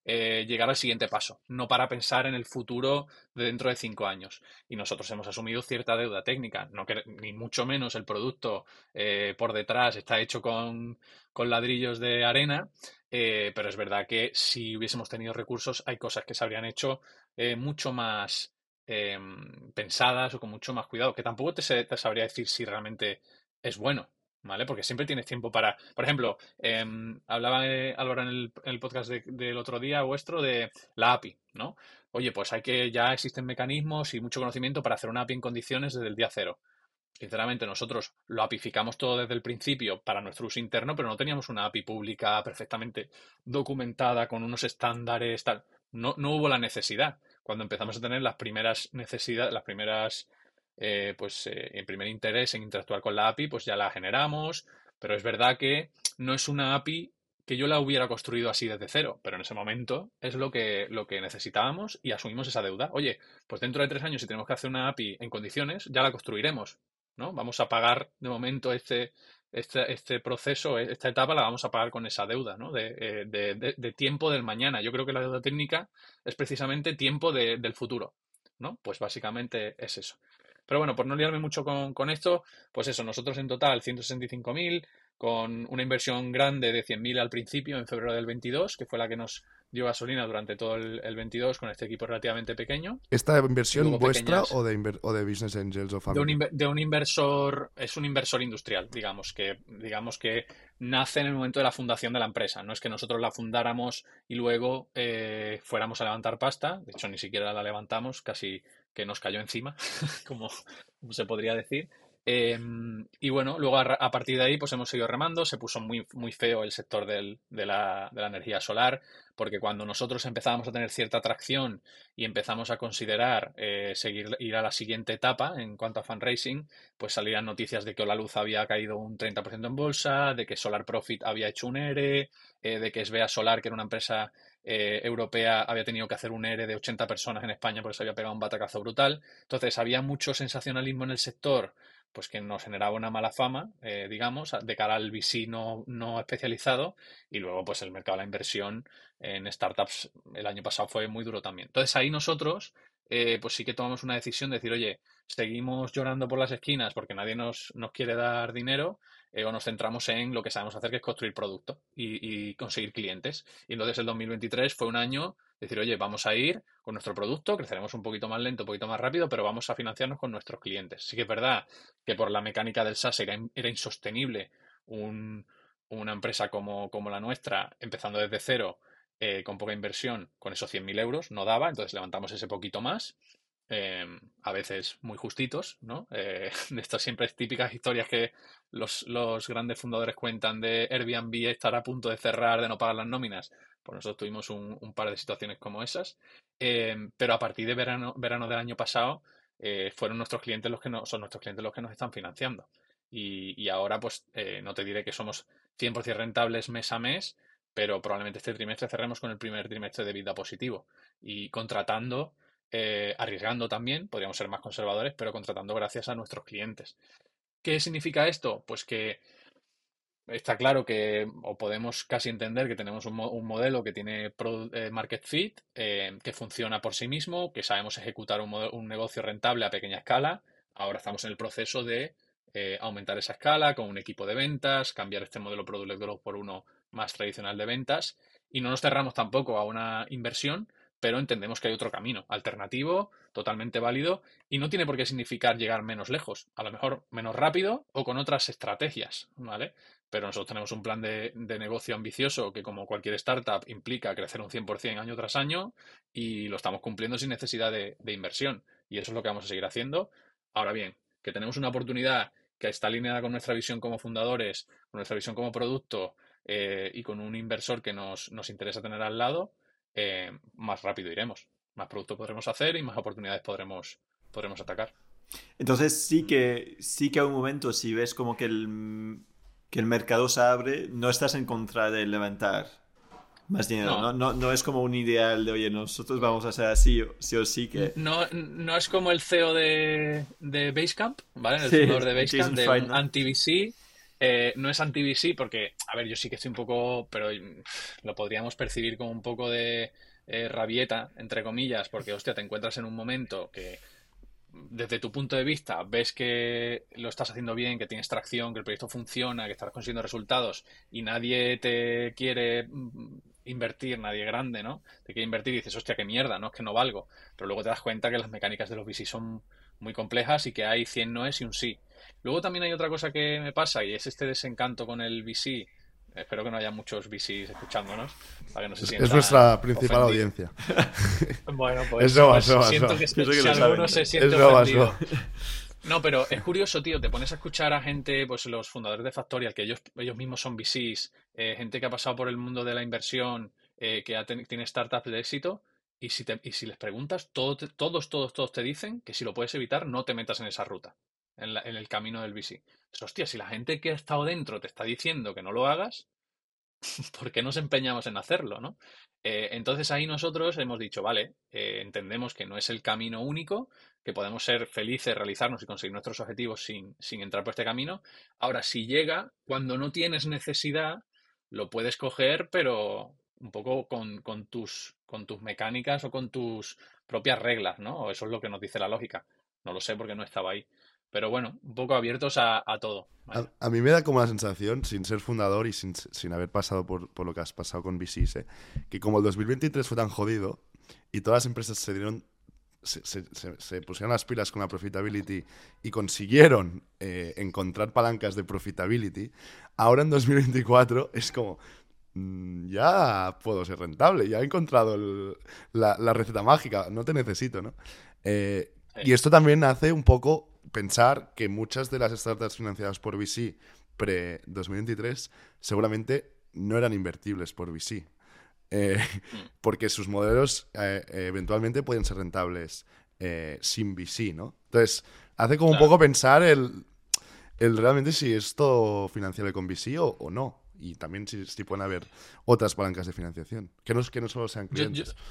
eh, llegar al siguiente paso, no para pensar en el futuro de dentro de cinco años. Y nosotros hemos asumido cierta deuda técnica, no que, ni mucho menos el producto eh, por detrás está hecho con, con ladrillos de arena, eh, pero es verdad que si hubiésemos tenido recursos hay cosas que se habrían hecho eh, mucho más eh, pensadas o con mucho más cuidado, que tampoco te, se- te sabría decir si realmente es bueno. ¿Vale? Porque siempre tienes tiempo para. Por ejemplo, eh, hablaba eh, Álvaro en el, en el podcast de- del otro día vuestro de la A P I, ¿no? Oye, pues hay que. Ya existen mecanismos y mucho conocimiento para hacer una A P I en condiciones desde el día cero. Sinceramente, nosotros lo apificamos todo desde el principio para nuestro uso interno, pero no teníamos una A P I pública perfectamente documentada con unos estándares, tal. No, no hubo la necesidad. Cuando empezamos a tener las primeras necesidades, las primeras, eh, pues, eh, el primer interés en interactuar con la A P I, pues ya la generamos, pero es verdad que no es una A P I que yo la hubiera construido así desde cero, pero en ese momento es lo que, lo que necesitábamos y asumimos esa deuda. Oye, pues dentro de tres años, si tenemos que hacer una A P I en condiciones, ya la construiremos. ¿No? Vamos a pagar de momento este, este, este proceso, esta etapa la vamos a pagar con esa deuda, ¿no? De, eh, de, de, de tiempo del mañana. Yo creo que la deuda técnica es precisamente tiempo de, del futuro, ¿no? Pues básicamente es eso. Pero bueno, por no liarme mucho con, con esto, pues eso, nosotros en total ciento sesenta y cinco mil, con una inversión grande de cien mil al principio, en febrero del veintidós, que fue la que nos dio gasolina durante todo el, el veintidós con este equipo relativamente pequeño. ¿Esta Y inversión luego vuestra pequeñas o de, inver- o de Business Angels o de un, Family? inver- de un inversor, es un inversor industrial, digamos, que, digamos que nace en el momento de la fundación de la empresa. No es que nosotros la fundáramos y luego eh, fuéramos a levantar pasta. De hecho, ni siquiera la levantamos, casi que nos cayó encima, como, como se podría decir. Eh, y bueno, luego a, ra- a partir de ahí pues hemos seguido remando, se puso muy, muy feo el sector del- de la, de la energía solar, porque cuando nosotros empezábamos a tener cierta atracción y empezamos a considerar eh, seguir ir a la siguiente etapa en cuanto a fundraising, pues salían noticias de que Luz había caído un treinta por ciento en bolsa, de que Solar Profit había hecho un ERE, eh, de que Svea Solar, que era una empresa eh, europea, había tenido que hacer un ERE de ochenta personas en España porque se había pegado un batacazo brutal. Entonces había mucho sensacionalismo en el sector, pues que nos generaba una mala fama, eh, digamos, de cara al V C no, no especializado, y luego pues el mercado de la inversión en startups el año pasado fue muy duro también. Entonces ahí nosotros, eh, pues sí que tomamos una decisión de decir, oye, seguimos llorando por las esquinas porque nadie nos, nos quiere dar dinero, eh, o nos centramos en lo que sabemos hacer, que es construir producto y, y conseguir clientes. Y entonces el dos mil veintitrés fue un año de decir, oye, vamos a ir con nuestro producto, creceremos un poquito más lento, un poquito más rápido, pero vamos a financiarnos con nuestros clientes. Sí que es verdad que por la mecánica del SaaS era, era insostenible un, una empresa como, como la nuestra, empezando desde cero, eh, con poca inversión, con esos cien mil euros, no daba, entonces levantamos ese poquito más, eh, a veces muy justitos, ¿no? Eh, de estas siempre típicas historias que los, los grandes fundadores cuentan de Airbnb estar a punto de cerrar, de no pagar las nóminas. Pues nosotros tuvimos un, un par de situaciones como esas, eh, pero a partir de verano, verano del año pasado, eh, fueron nuestros clientes los que no, son nuestros clientes los que nos están financiando. Y, y ahora, pues, eh, no te diré que somos cien por ciento rentables mes a mes, pero probablemente este trimestre cerremos con el primer trimestre de vida positivo y contratando, eh, arriesgando también, podríamos ser más conservadores, pero contratando gracias a nuestros clientes. ¿Qué significa esto? Pues que está claro que, o podemos casi entender que tenemos un, mo- un modelo que tiene pro- eh, market fit, eh, que funciona por sí mismo, que sabemos ejecutar un, mode- un negocio rentable a pequeña escala. Ahora estamos en el proceso de eh, aumentar esa escala con un equipo de ventas, cambiar este modelo Product Growth por uno más tradicional de ventas. Y no nos cerramos tampoco a una inversión, pero entendemos que hay otro camino alternativo, totalmente válido, y no tiene por qué significar llegar menos lejos, a lo mejor menos rápido o con otras estrategias, ¿vale? Pero nosotros tenemos un plan de, de negocio ambicioso que, como cualquier startup, implica crecer un cien por ciento año tras año, y lo estamos cumpliendo sin necesidad de, de inversión. Y eso es lo que vamos a seguir haciendo. Ahora bien, que tenemos una oportunidad que está alineada con nuestra visión como fundadores, con nuestra visión como producto, eh, y con un inversor que nos, nos interesa tener al lado, eh, más rápido iremos. Más producto podremos hacer y más oportunidades podremos, podremos atacar. Entonces sí que sí que a un momento, si ves como que el, que el mercado se abre, no estás en contra de levantar más dinero, ¿no? No, No, no es como un ideal de, oye, nosotros vamos a hacer así, sí o sí que... no, no es como el C E O de, de Basecamp, ¿vale? El Sí, fundador de Basecamp, Jason de un Friedman. anti-V C, Eh, no es anti-V C porque, a ver, yo sí que estoy un poco, pero mm, lo podríamos percibir como un poco de eh, rabieta, entre comillas, porque, hostia, te encuentras en un momento que desde tu punto de vista ves que lo estás haciendo bien, que tienes tracción, que el proyecto funciona, que estás consiguiendo resultados y nadie te quiere mm, invertir, nadie grande, ¿no? Te quiere invertir y dices, hostia, qué mierda, no es que no valgo. Pero luego te das cuenta que las mecánicas de los V C son muy complejas y que hay cien noes y un sí. Luego también hay otra cosa que me pasa y es este desencanto con el V C. Espero que no haya muchos V Cs escuchándonos para que no se Es, es sientan nuestra principal ofendidos. audiencia. Bueno, Es pues, broma, pues es broma, es siento broma. que Pienso que si lo saben. alguno se Es siente broma, es ofendido. broma. No, pero es curioso, tío. Te pones a escuchar a gente, pues los fundadores de Factorial, que ellos, ellos mismos son V Cs, eh, gente que ha pasado por el mundo de la inversión, eh, que ha ten- tiene startups de éxito, y si, te- y si les preguntas, todo te- todos, todos, todos te dicen que si lo puedes evitar, no te metas en esa ruta, en, la- en el camino del V C. Pues, hostia, si la gente que ha estado dentro te está diciendo que no lo hagas, ¿por qué nos empeñamos en hacerlo, no? Eh, entonces ahí nosotros hemos dicho, vale, eh, entendemos que no es el camino único, que podemos ser felices, realizarnos y conseguir nuestros objetivos sin, sin entrar por este camino. Ahora, si llega, cuando no tienes necesidad, lo puedes coger, pero un poco con, con tus, con tus mecánicas o con tus propias reglas, ¿no? O eso es lo que nos dice la lógica. No lo sé porque no estaba ahí. Pero bueno, un poco abiertos a, a todo. A, Vaya. a mí me da como la sensación, sin ser fundador y sin, sin haber pasado por, por lo que has pasado con V Cs, ¿eh? Que como el dos mil veintitrés fue tan jodido y todas las empresas se dieron, se, se- se- se pusieron las pilas con la profitability y consiguieron eh, encontrar palancas de profitability, ahora en dos mil veinticuatro es como, mm, ya puedo ser rentable, ya he encontrado el- la, la receta mágica, no te necesito, ¿no? Eh, Sí, y esto también hace un poco pensar que muchas de las startups financiadas por V C pre-dos mil veintitrés seguramente no eran invertibles por V C. Eh, mm, porque sus modelos eh, eh, eventualmente pueden ser rentables eh, sin V C, ¿no? Entonces, hace como un claro. poco pensar el, el realmente si esto financiable con V C o, o no. Y también si, si pueden haber otras palancas de financiación. Que no, que no solo sean Yo, yo, clientes.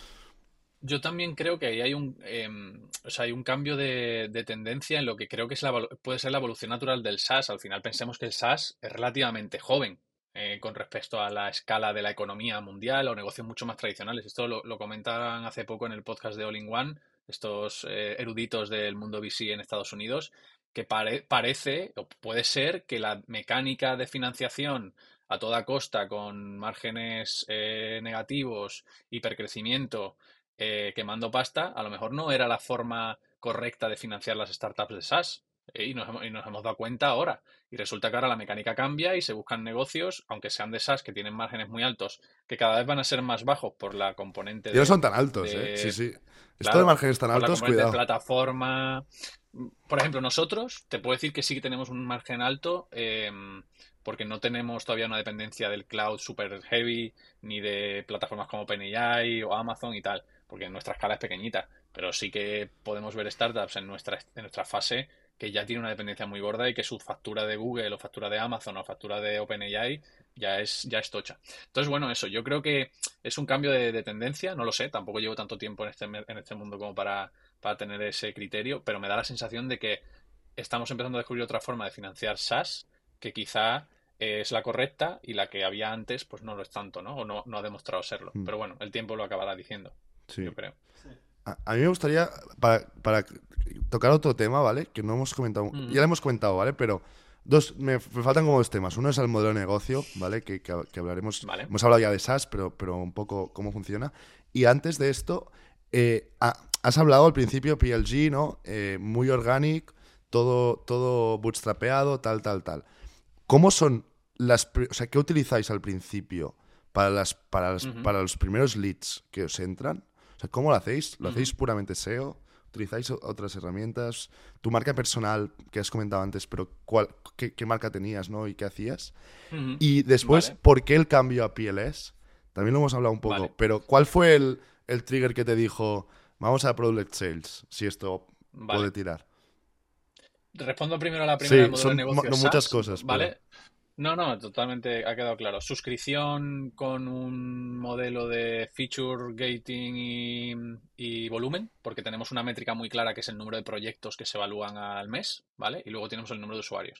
Yo también creo que ahí hay un, em, o sea, hay un cambio de, de tendencia en lo que creo que es la, evolu- puede ser la evolución natural del SaaS. Al final pensemos que el SaaS es relativamente joven eh, con respecto a la escala de la economía mundial o negocios mucho más tradicionales. Esto lo, lo comentaban hace poco en el podcast de All in One, estos eh, eruditos del mundo V C en Estados Unidos, que pare- parece o puede ser que la mecánica de financiación a toda costa con márgenes eh, negativos, hipercrecimiento eh, quemando pasta, a lo mejor no era la forma correcta de financiar las startups de SaaS. eh, y, nos hemos, y nos hemos dado cuenta ahora. Y resulta que ahora la mecánica cambia y se buscan negocios, aunque sean de SaaS, que tienen márgenes muy altos, que cada vez van a ser más bajos por la componente Y no de, son tan altos, ¿eh? Sí, de sí. Esto de claro, márgenes tan por la altos, componente de cuidado. plataforma. Por ejemplo, nosotros, te puedo decir que sí que tenemos un margen alto, eh, porque no tenemos todavía una dependencia del cloud super heavy, ni de plataformas como OpenAI o Amazon y tal, porque nuestra escala es pequeñita. Pero sí que podemos ver startups en nuestra, en nuestra fase que ya tiene una dependencia muy gorda y que su factura de Google o factura de Amazon o factura de OpenAI ya es, ya es tocha. Entonces, bueno, eso, yo creo que es un cambio de, de tendencia, no lo sé, tampoco llevo tanto tiempo en este, mer- en este mundo como para, para tener ese criterio, pero me da la sensación de que estamos empezando a descubrir otra forma de financiar SaaS que quizá eh, es la correcta y la que había antes pues no lo es tanto, ¿no? O no, no ha demostrado serlo. Mm, Pero bueno, el tiempo lo acabará diciendo, sí. yo creo. Sí. A, a mí me gustaría, para, para tocar otro tema, ¿vale? Que no hemos comentado, ya Ujú. lo hemos comentado, ¿vale? Pero dos, me, me faltan como dos temas. Uno es el modelo de negocio, ¿vale? Que, que, que hablaremos, Vale. hemos hablado ya de SaaS, pero, pero un poco cómo funciona. Y antes de esto, eh, ha- has hablado al principio P L G, ¿no? Eh, muy orgánico, todo, todo bootstrapeado, tal, tal, tal. ¿Cómo son las, pri- o sea, qué utilizáis al principio para las, para las- Ujú, para los primeros leads que os entran? O sea, ¿cómo lo hacéis? ¿Lo ujú. hacéis puramente S E O? ¿Utilizáis o- otras herramientas? Tu marca personal, que has comentado antes, pero ¿cuál, qué, qué marca tenías, ¿no? ¿Y qué hacías? Ujú. Y después, Vale, ¿por qué el cambio a P L S? También lo hemos hablado un poco, vale, pero ¿cuál fue el, el trigger que te dijo, vamos a Product Sales, si esto puede vale. tirar? Respondo primero a la primera del Sí, modelo de son mo- negocio no muchas SaaS, cosas, pero... ¿vale? No, no, totalmente ha quedado claro. Suscripción con un modelo de feature gating y, y volumen, porque tenemos una métrica muy clara que es el número de proyectos que se evalúan al mes, ¿vale? Y luego tenemos el número de usuarios.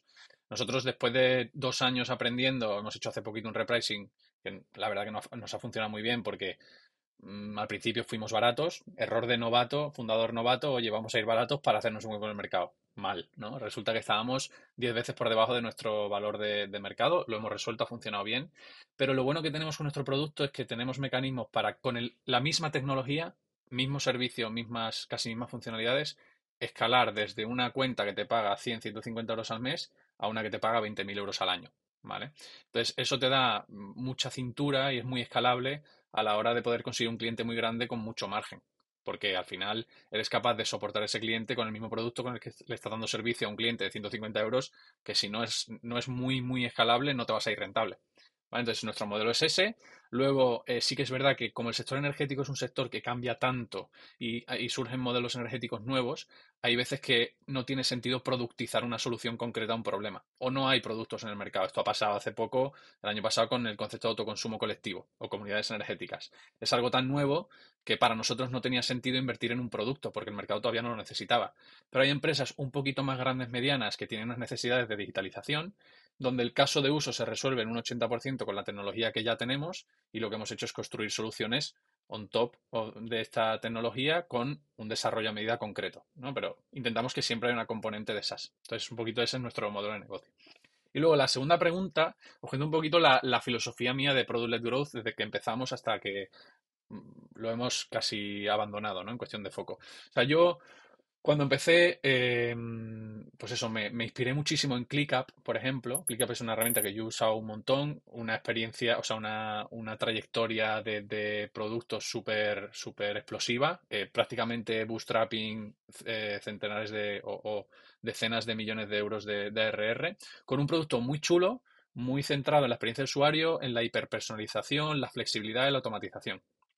Nosotros, después de dos años aprendiendo, hemos hecho hace poquito un repricing que la verdad que no ha- nos ha funcionado muy bien porque mm, al principio fuimos baratos, error de novato, fundador novato, oye, vamos a ir baratos para hacernos un hueco en el mercado. Mal, ¿no? Resulta que estábamos diez veces por debajo de nuestro valor de, de mercado, lo hemos resuelto, ha funcionado bien, pero lo bueno que tenemos con nuestro producto es que tenemos mecanismos para, con el- la misma tecnología, mismo servicio, mismas, casi mismas funcionalidades, escalar desde una cuenta que te paga cien, ciento cincuenta euros al mes a una que te paga veinte mil euros al año, ¿vale? Entonces, eso te da mucha cintura y es muy escalable a la hora de poder conseguir un cliente muy grande con mucho margen. Porque al final eres capaz de soportar ese cliente con el mismo producto con el que le estás dando servicio a un cliente de ciento cincuenta euros, que si no es, no es muy, muy escalable, no te vas a ir rentable. ¿Vale? Entonces, nuestro modelo es ese. Luego, eh, sí que es verdad que como el sector energético es un sector que cambia tanto y, y surgen modelos energéticos nuevos, hay veces que no tiene sentido productizar una solución concreta a un problema. O no hay productos en el mercado. Esto ha pasado hace poco, el año pasado, con el concepto de autoconsumo colectivo o comunidades energéticas. Es algo tan nuevo que para nosotros no tenía sentido invertir en un producto porque el mercado todavía no lo necesitaba. Pero hay empresas un poquito más grandes, medianas, que tienen unas necesidades de digitalización, donde el caso de uso se resuelve en un ochenta por ciento con la tecnología que ya tenemos y lo que hemos hecho es construir soluciones on top de esta tecnología con un desarrollo a medida concreto, ¿no? Pero intentamos que siempre haya una componente de SaaS. Entonces, un poquito ese es nuestro modelo de negocio. Y luego la segunda pregunta, cogiendo un poquito la, la filosofía mía de Product-led Growth desde que empezamos hasta que mm, lo hemos casi abandonado, ¿no? En cuestión de foco. O sea, yo cuando empecé, eh, pues eso, me, me inspiré muchísimo en ClickUp, por ejemplo. ClickUp es una herramienta que yo he usado un montón, una experiencia, o sea, una, una trayectoria de, de productos súper súper explosiva, eh, prácticamente bootstrapping eh, centenares de, o, o decenas de millones de euros de, de A R R, con un producto muy chulo, muy centrado en la experiencia de usuario, en la hiperpersonalización, la flexibilidad y la automatización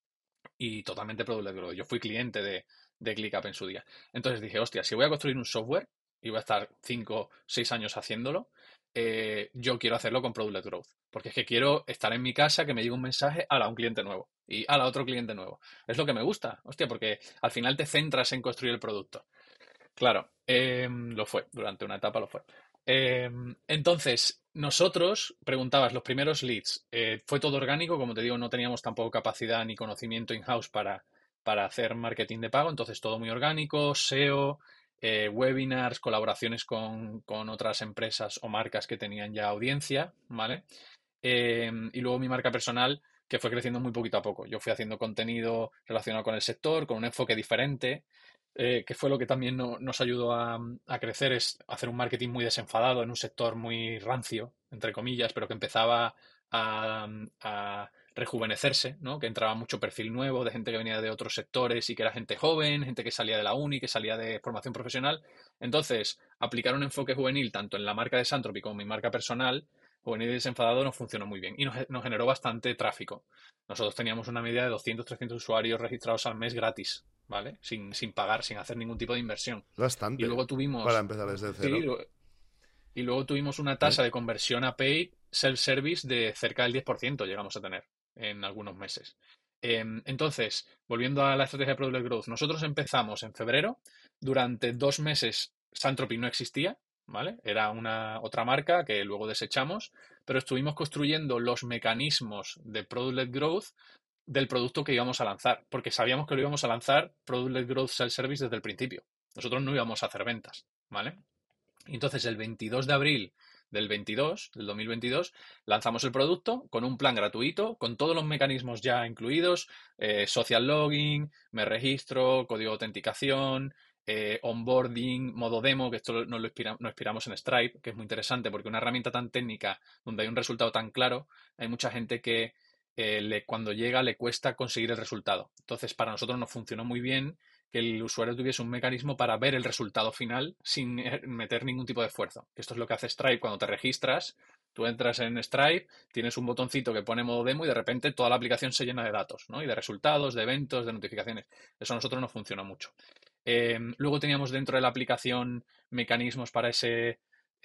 y totalmente product growth. Yo fui cliente de, de ClickUp en su día. Entonces dije, hostia, si voy a construir un software y voy a estar cinco seis años haciéndolo, eh, yo quiero hacerlo con Product Growth. Porque es que quiero estar en mi casa, que me llegue un mensaje a un cliente nuevo y a otro cliente nuevo. Es lo que me gusta, hostia, porque al final te centras en construir el producto. Claro, eh, lo fue, durante una etapa lo fue. Eh, entonces, nosotros, preguntabas, los primeros leads, eh, fue todo orgánico, como te digo, no teníamos tampoco capacidad ni conocimiento in-house para, para hacer marketing de pago, entonces todo muy orgánico, S E O, eh, webinars, colaboraciones con, con otras empresas o marcas que tenían ya audiencia, ¿vale? Eh, y luego mi marca personal, que fue creciendo muy poquito a poco. Yo fui haciendo contenido relacionado con el sector, con un enfoque diferente, eh, que fue lo que también no- nos ayudó a, a crecer, es hacer un marketing muy desenfadado en un sector muy rancio, entre comillas, pero que empezaba a, a rejuvenecerse, ¿no? Que entraba mucho perfil nuevo de gente que venía de otros sectores y que era gente joven, gente que salía de la uni, que salía de formación profesional. Entonces, aplicar un enfoque juvenil tanto en la marca de Santropy como en mi marca personal, juvenil y desenfadado, nos funcionó muy bien y nos, nos generó bastante tráfico. Nosotros teníamos una media de doscientos trescientos usuarios registrados al mes gratis, ¿vale? Sin, sin pagar, sin hacer ningún tipo de inversión. Y Bastante luego para tuvimos, empezar desde sí, cero. y luego tuvimos una ¿Eh? tasa de conversión a paid self-service de cerca del diez por ciento llegamos a tener en algunos meses. Eh, entonces, volviendo a la estrategia de Product Growth, nosotros empezamos en febrero, durante dos meses Santropy no existía, ¿vale? Era una otra marca que luego desechamos, pero estuvimos construyendo los mecanismos de Product Growth del producto que íbamos a lanzar, porque sabíamos que lo íbamos a lanzar Product Growth Self-Service desde el principio. Nosotros no íbamos a hacer ventas, ¿vale? Y entonces el veintidós de abril del veintidós, del dos mil veintidós, lanzamos el producto con un plan gratuito, con todos los mecanismos ya incluidos, eh, social login, me registro, código de autenticación, eh, onboarding, modo demo, que esto nos lo inspira, nos inspiramos en Stripe, que es muy interesante porque una herramienta tan técnica donde hay un resultado tan claro, hay mucha gente que eh, le, cuando llega le cuesta conseguir el resultado. Entonces, para nosotros nos funcionó muy bien que el usuario tuviese un mecanismo para ver el resultado final sin meter ningún tipo de esfuerzo. Esto es lo que hace Stripe cuando te registras. Tú entras en Stripe, tienes un botoncito que pone modo demo y de repente toda la aplicación se llena de datos, ¿no? Y de resultados, de eventos, de notificaciones. Eso a nosotros nos funciona mucho. Eh, luego teníamos dentro de la aplicación mecanismos para ese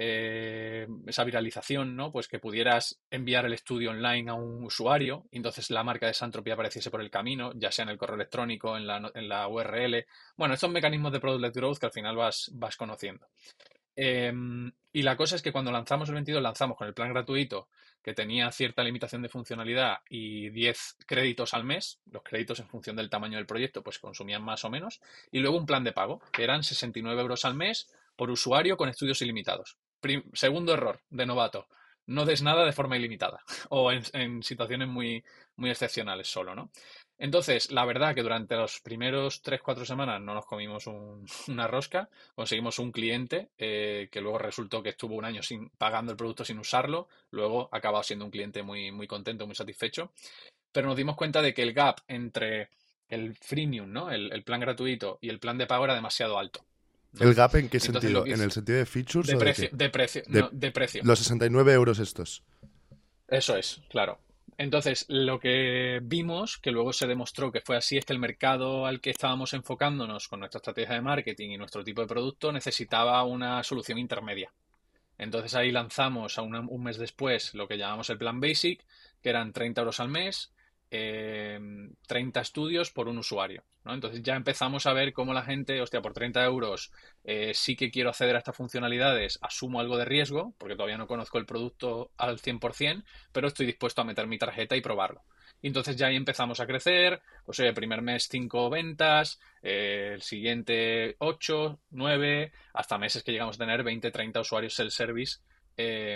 eh, esa viralización, ¿no? Pues que pudieras enviar el estudio online a un usuario y entonces la marca de Santropy apareciese por el camino, ya sea en el correo electrónico, en la, en la U R L. Bueno, estos mecanismos de Product-led Growth que al final vas, vas conociendo. Eh, Y la cosa es que cuando lanzamos el veintidós, lanzamos con el plan gratuito, que tenía cierta limitación de funcionalidad y diez créditos al mes. Los créditos en función del tamaño del proyecto pues consumían más o menos. Y luego un plan de pago, que eran sesenta y nueve euros al mes por usuario con estudios ilimitados. Prim- segundo error de novato. No des nada de forma ilimitada o en, en situaciones muy, muy excepcionales solo, ¿no? Entonces, la verdad que durante los primeros tres cuatro semanas no nos comimos un- una rosca, conseguimos un cliente eh, que luego resultó que estuvo un año sin, pagando el producto sin usarlo, luego ha acabado siendo un cliente muy, muy contento, muy satisfecho, pero nos dimos cuenta de que el gap entre el freemium, ¿no? El, el plan gratuito y el plan de pago era demasiado alto, ¿El ¿no? gap en qué Y entonces lo sentido? que ¿En el hice, sentido de features de o de precio, qué? de precio, De no, de precio. los sesenta y nueve euros estos. Eso es, claro. Entonces, lo que vimos, que luego se demostró que fue así, es que el mercado al que estábamos enfocándonos con nuestra estrategia de marketing y nuestro tipo de producto necesitaba una solución intermedia. Entonces ahí lanzamos a una- un mes después lo que llamamos el plan Basic, que eran treinta euros al mes, eh, treinta estudios por un usuario, ¿no? Entonces ya empezamos a ver cómo la gente, hostia, por treinta euros eh, sí que quiero acceder a estas funcionalidades, asumo algo de riesgo, porque todavía no conozco el producto al cien por ciento, pero estoy dispuesto a meter mi tarjeta y probarlo. Y entonces ya ahí empezamos a crecer, pues oye, el primer mes cinco ventas, eh, el siguiente ocho, nueve, hasta meses que llegamos a tener veinte, treinta usuarios self-service eh,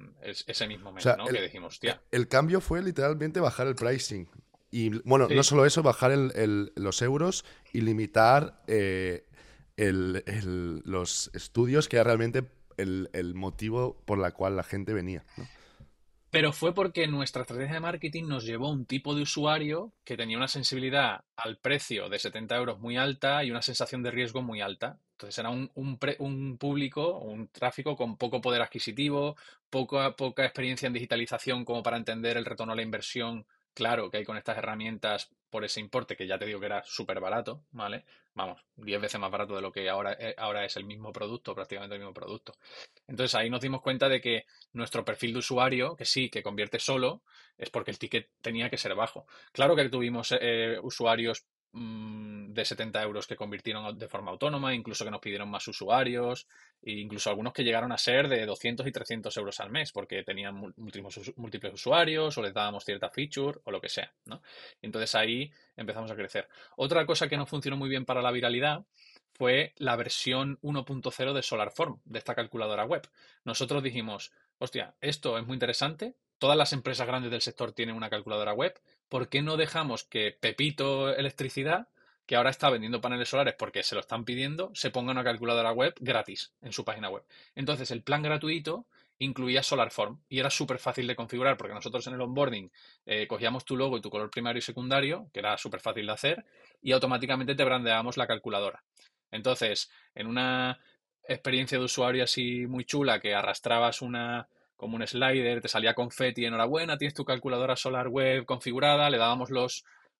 ese mismo O mes, sea, ¿no? Que el, dijimos, hostia, el cambio fue literalmente bajar el pricing. Y bueno, no sí, solo eso, bajar el- el- los euros y limitar eh, el- el- los estudios, que era realmente el, el motivo por la cual la gente venía, ¿no? pero fue porque nuestra estrategia de marketing nos llevó a un tipo de usuario que tenía una sensibilidad al precio de setenta euros muy alta y una sensación de riesgo muy alta. Entonces era un, un, pre- un público, un tráfico con poco poder adquisitivo, poca, poca experiencia en digitalización como para entender el retorno a la inversión claro que hay con estas herramientas por ese importe, que ya te digo que era súper barato, ¿vale? Vamos, diez veces más barato de lo que ahora, eh, ahora es el mismo producto, prácticamente el mismo producto. Entonces ahí nos dimos cuenta de que nuestro perfil de usuario, que sí, que convierte solo, es porque el ticket tenía que ser bajo. Claro que tuvimos eh, usuarios mmm, de setenta euros que convirtieron de forma autónoma, incluso que nos pidieron más usuarios, e incluso algunos que llegaron a ser de doscientos y trescientos euros al mes, porque tenían múltiples, múltiples usuarios o les dábamos cierta feature o lo que sea, ¿no? Entonces ahí empezamos a crecer. Otra cosa que no funcionó muy bien para la viralidad fue la versión uno punto cero de SolarForm, de esta calculadora web. Nosotros dijimos, hostia, esto es muy interesante, todas las empresas grandes del sector tienen una calculadora web, ¿por qué no dejamos que Pepito Electricidad, que ahora está vendiendo paneles solares porque se lo están pidiendo, se ponga una calculadora web gratis en su página web? Entonces el plan gratuito incluía SolarForm y era súper fácil de configurar porque nosotros en el onboarding eh, cogíamos tu logo y tu color primario y secundario, que era súper fácil de hacer, y automáticamente te brandeábamos la calculadora. Entonces, en una experiencia de usuario así muy chula, que arrastrabas una como un slider, te salía confeti, enhorabuena, tienes tu calculadora solar web configurada, le dábamos los,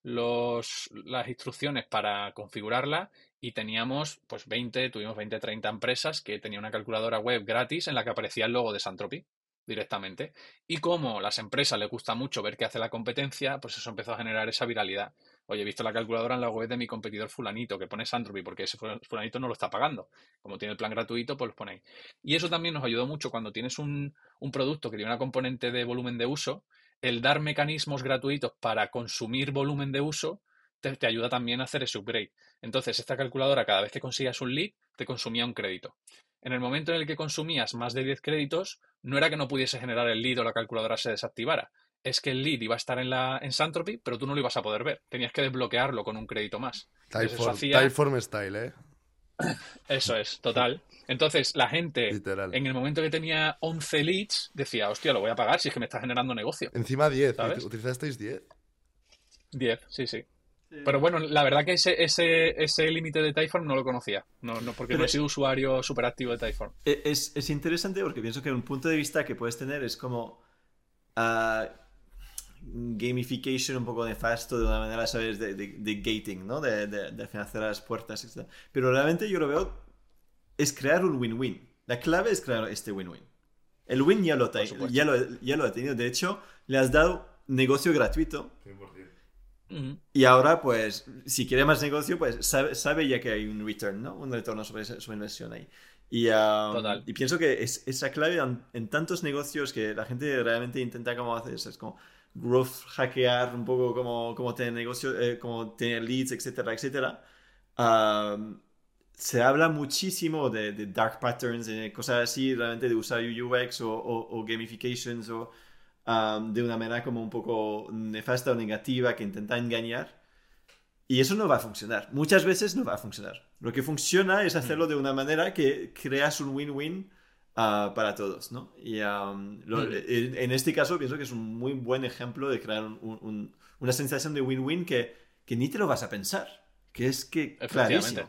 los, las instrucciones para configurarla y teníamos pues veinte, tuvimos veinte, treinta empresas que tenían una calculadora web gratis en la que aparecía el logo de Santropy directamente. Y como a las empresas les gusta mucho ver qué hace la competencia, pues eso empezó a generar esa viralidad. Oye, he visto la calculadora en la web de mi competidor fulanito, que pone Santropy, porque ese fulanito no lo está pagando. Como tiene el plan gratuito, pues los ponéis. Y eso también nos ayudó mucho cuando tienes un, un producto que tiene una componente de volumen de uso, el dar mecanismos gratuitos para consumir volumen de uso te, te ayuda también a hacer ese upgrade. Entonces, esta calculadora, cada vez que conseguías un lead, te consumía un crédito. En el momento en el que consumías más de diez créditos, no era que no pudiese generar el lead o la calculadora se desactivara, es que el lead iba a estar en, la, en Santropy, pero tú no lo ibas a poder ver. Tenías que desbloquearlo con un crédito más. Entonces eso Typeform, hacía... Typeform style, ¿eh? Eso es, total. Entonces la gente, Literal. en el momento que tenía once leads, decía, hostia, lo voy a pagar si es que me está generando negocio. Encima diez. ¿Sabes? ¿Utilizasteis diez? diez, sí, sí. Sí. Pero bueno, la verdad que ese, ese, ese límite de Typeform no lo conocía. No, no, porque Pero no he sido usuario súper activo de Typeform. es, es interesante porque pienso que un punto de vista que puedes tener es como uh, gamification un poco nefasto de una manera, ¿sabes? De, de, de gating, ¿no? De, de, de financiar las puertas, etcétera. Pero realmente yo lo veo, es crear un win-win. La clave es crear este win-win. El win ya lo, ya, lo, ya lo ha tenido. De hecho, le has dado negocio gratuito. cien por ciento. Uh-huh. Y ahora, pues, si quiere más negocio, pues sabe, sabe ya que hay un return, ¿no? Un retorno sobre su inversión ahí. Y, um, Total. y pienso que es esa clave en, en tantos negocios que la gente realmente intenta como hacer eso, es como growth hackear un poco como, como tener negocio, eh, como tener leads, etcétera, etcétera. Um, se habla muchísimo de, de dark patterns, de cosas así, realmente de usar U X o, o, o gamifications o um, de una manera como un poco nefasta o negativa que intenta engañar. Y eso no va a funcionar. Muchas veces no va a funcionar. Lo que funciona es hacerlo Mm, de una manera que creas un win-win uh, para todos, ¿no? Y um, lo, mm, en, en, este caso pienso que es un muy buen ejemplo de crear un, un, una sensación de win-win que, que ni te lo vas a pensar. Que es que efectivamente. clarísimo.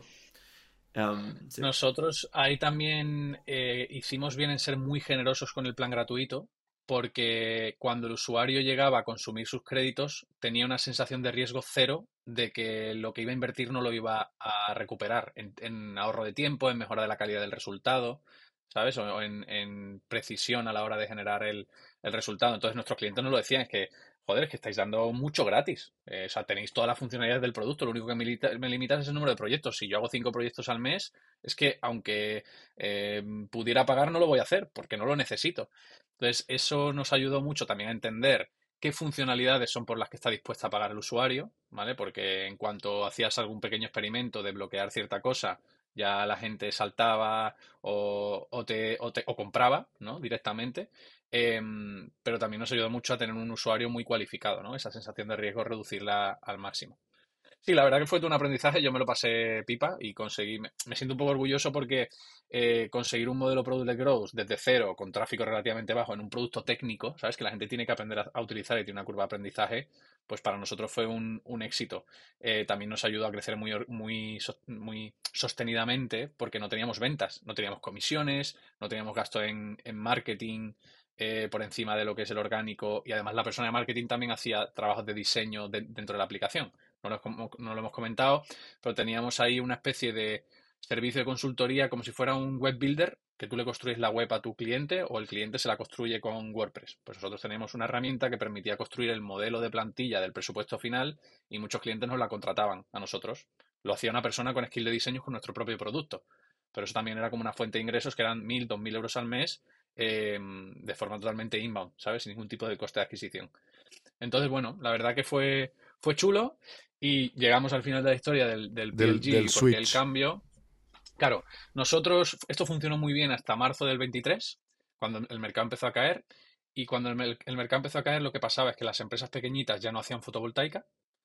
Um, sí. Nosotros ahí también eh, hicimos bien en ser muy generosos con el plan gratuito, porque cuando el usuario llegaba a consumir sus créditos, tenía una sensación de riesgo cero de que lo que iba a invertir no lo iba a recuperar en, en ahorro de tiempo, en mejora de la calidad del resultado, ¿sabes? O, o en, en precisión a la hora de generar el, el resultado. Entonces nuestros clientes nos lo decían, es que joder, es que estáis dando mucho gratis. Eh, o sea, tenéis todas las funcionalidades del producto. Lo único que me, limita, me limitas es el número de proyectos. Si yo hago cinco proyectos al mes, es que aunque eh, pudiera pagar, no lo voy a hacer porque no lo necesito. Entonces, eso nos ayudó mucho también a entender qué funcionalidades son por las que está dispuesta a pagar el usuario, ¿vale? Porque en cuanto hacías algún pequeño experimento de bloquear cierta cosa, ya la gente saltaba o, o te, o, te, o compraba, ¿no? Directamente. Eh, pero también nos ayudó mucho a tener un usuario muy cualificado, ¿no? Esa sensación de riesgo, reducirla al máximo. Sí, la verdad que fue todo un aprendizaje, yo me lo pasé pipa y conseguí, me, me siento un poco orgulloso porque eh, conseguir un modelo Product Growth desde cero, con tráfico relativamente bajo, en un producto técnico, ¿sabes? Que la gente tiene que aprender a, a utilizar y tiene una curva de aprendizaje, pues para nosotros fue un, un éxito. Eh, también nos ayudó a crecer muy, muy, muy sostenidamente porque no teníamos ventas, no teníamos comisiones, no teníamos gasto en, en marketing, eh, por encima de lo que es el orgánico, y además la persona de marketing también hacía trabajos de diseño de, dentro de la aplicación. No lo, no lo hemos comentado, pero teníamos ahí una especie de servicio de consultoría como si fuera un web builder, que tú le construyes la web a tu cliente o el cliente se la construye con WordPress. Pues nosotros teníamos una herramienta que permitía construir el modelo de plantilla del presupuesto final y muchos clientes nos la contrataban a nosotros. Lo hacía una persona con skill de diseño con nuestro propio producto. Pero eso también era como una fuente de ingresos que eran mil, dos mil euros al mes eh, de forma totalmente inbound, ¿sabes? Sin ningún tipo de coste de adquisición. Entonces, bueno, la verdad que fue, fue chulo y llegamos al final de la historia del, del Del, del P L G porque el Switch. cambio, claro, nosotros, esto funcionó muy bien hasta marzo del veintitrés, cuando el mercado empezó a caer, y cuando el, el mercado empezó a caer lo que pasaba es que las empresas pequeñitas ya no hacían fotovoltaica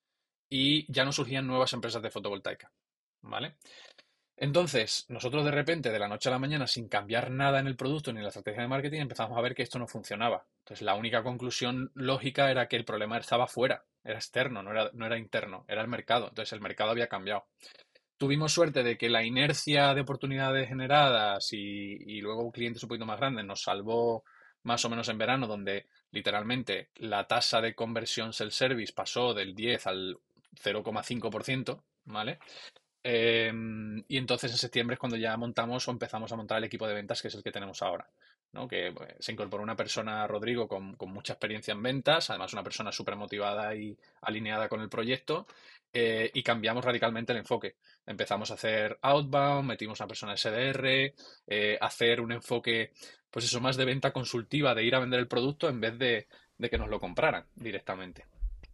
y ya no surgían nuevas empresas de fotovoltaica, ¿vale? Entonces, nosotros de repente, de la noche a la mañana, sin cambiar nada en el producto ni en la estrategia de marketing, empezamos a ver que esto no funcionaba. Entonces, la única conclusión lógica era que el problema estaba fuera, era externo, no era, no era interno, era el mercado. Entonces, el mercado había cambiado. Tuvimos suerte de que la inercia de oportunidades generadas y, y luego clientes un poquito más grandes nos salvó más o menos en verano, donde literalmente la tasa de conversión self-service pasó del diez al cero coma cinco por ciento, ¿vale? Eh, y entonces en septiembre es cuando ya montamos o empezamos a montar el equipo de ventas, que es el que tenemos ahora, ¿no? Que pues, se incorporó una persona, Rodrigo, con, con mucha experiencia en ventas, además una persona súper motivada y alineada con el proyecto, eh, y cambiamos radicalmente el enfoque. Empezamos a hacer outbound, metimos a una persona S D R, eh, hacer un enfoque, pues eso, más de venta consultiva, de ir a vender el producto en vez de, de que nos lo compraran directamente.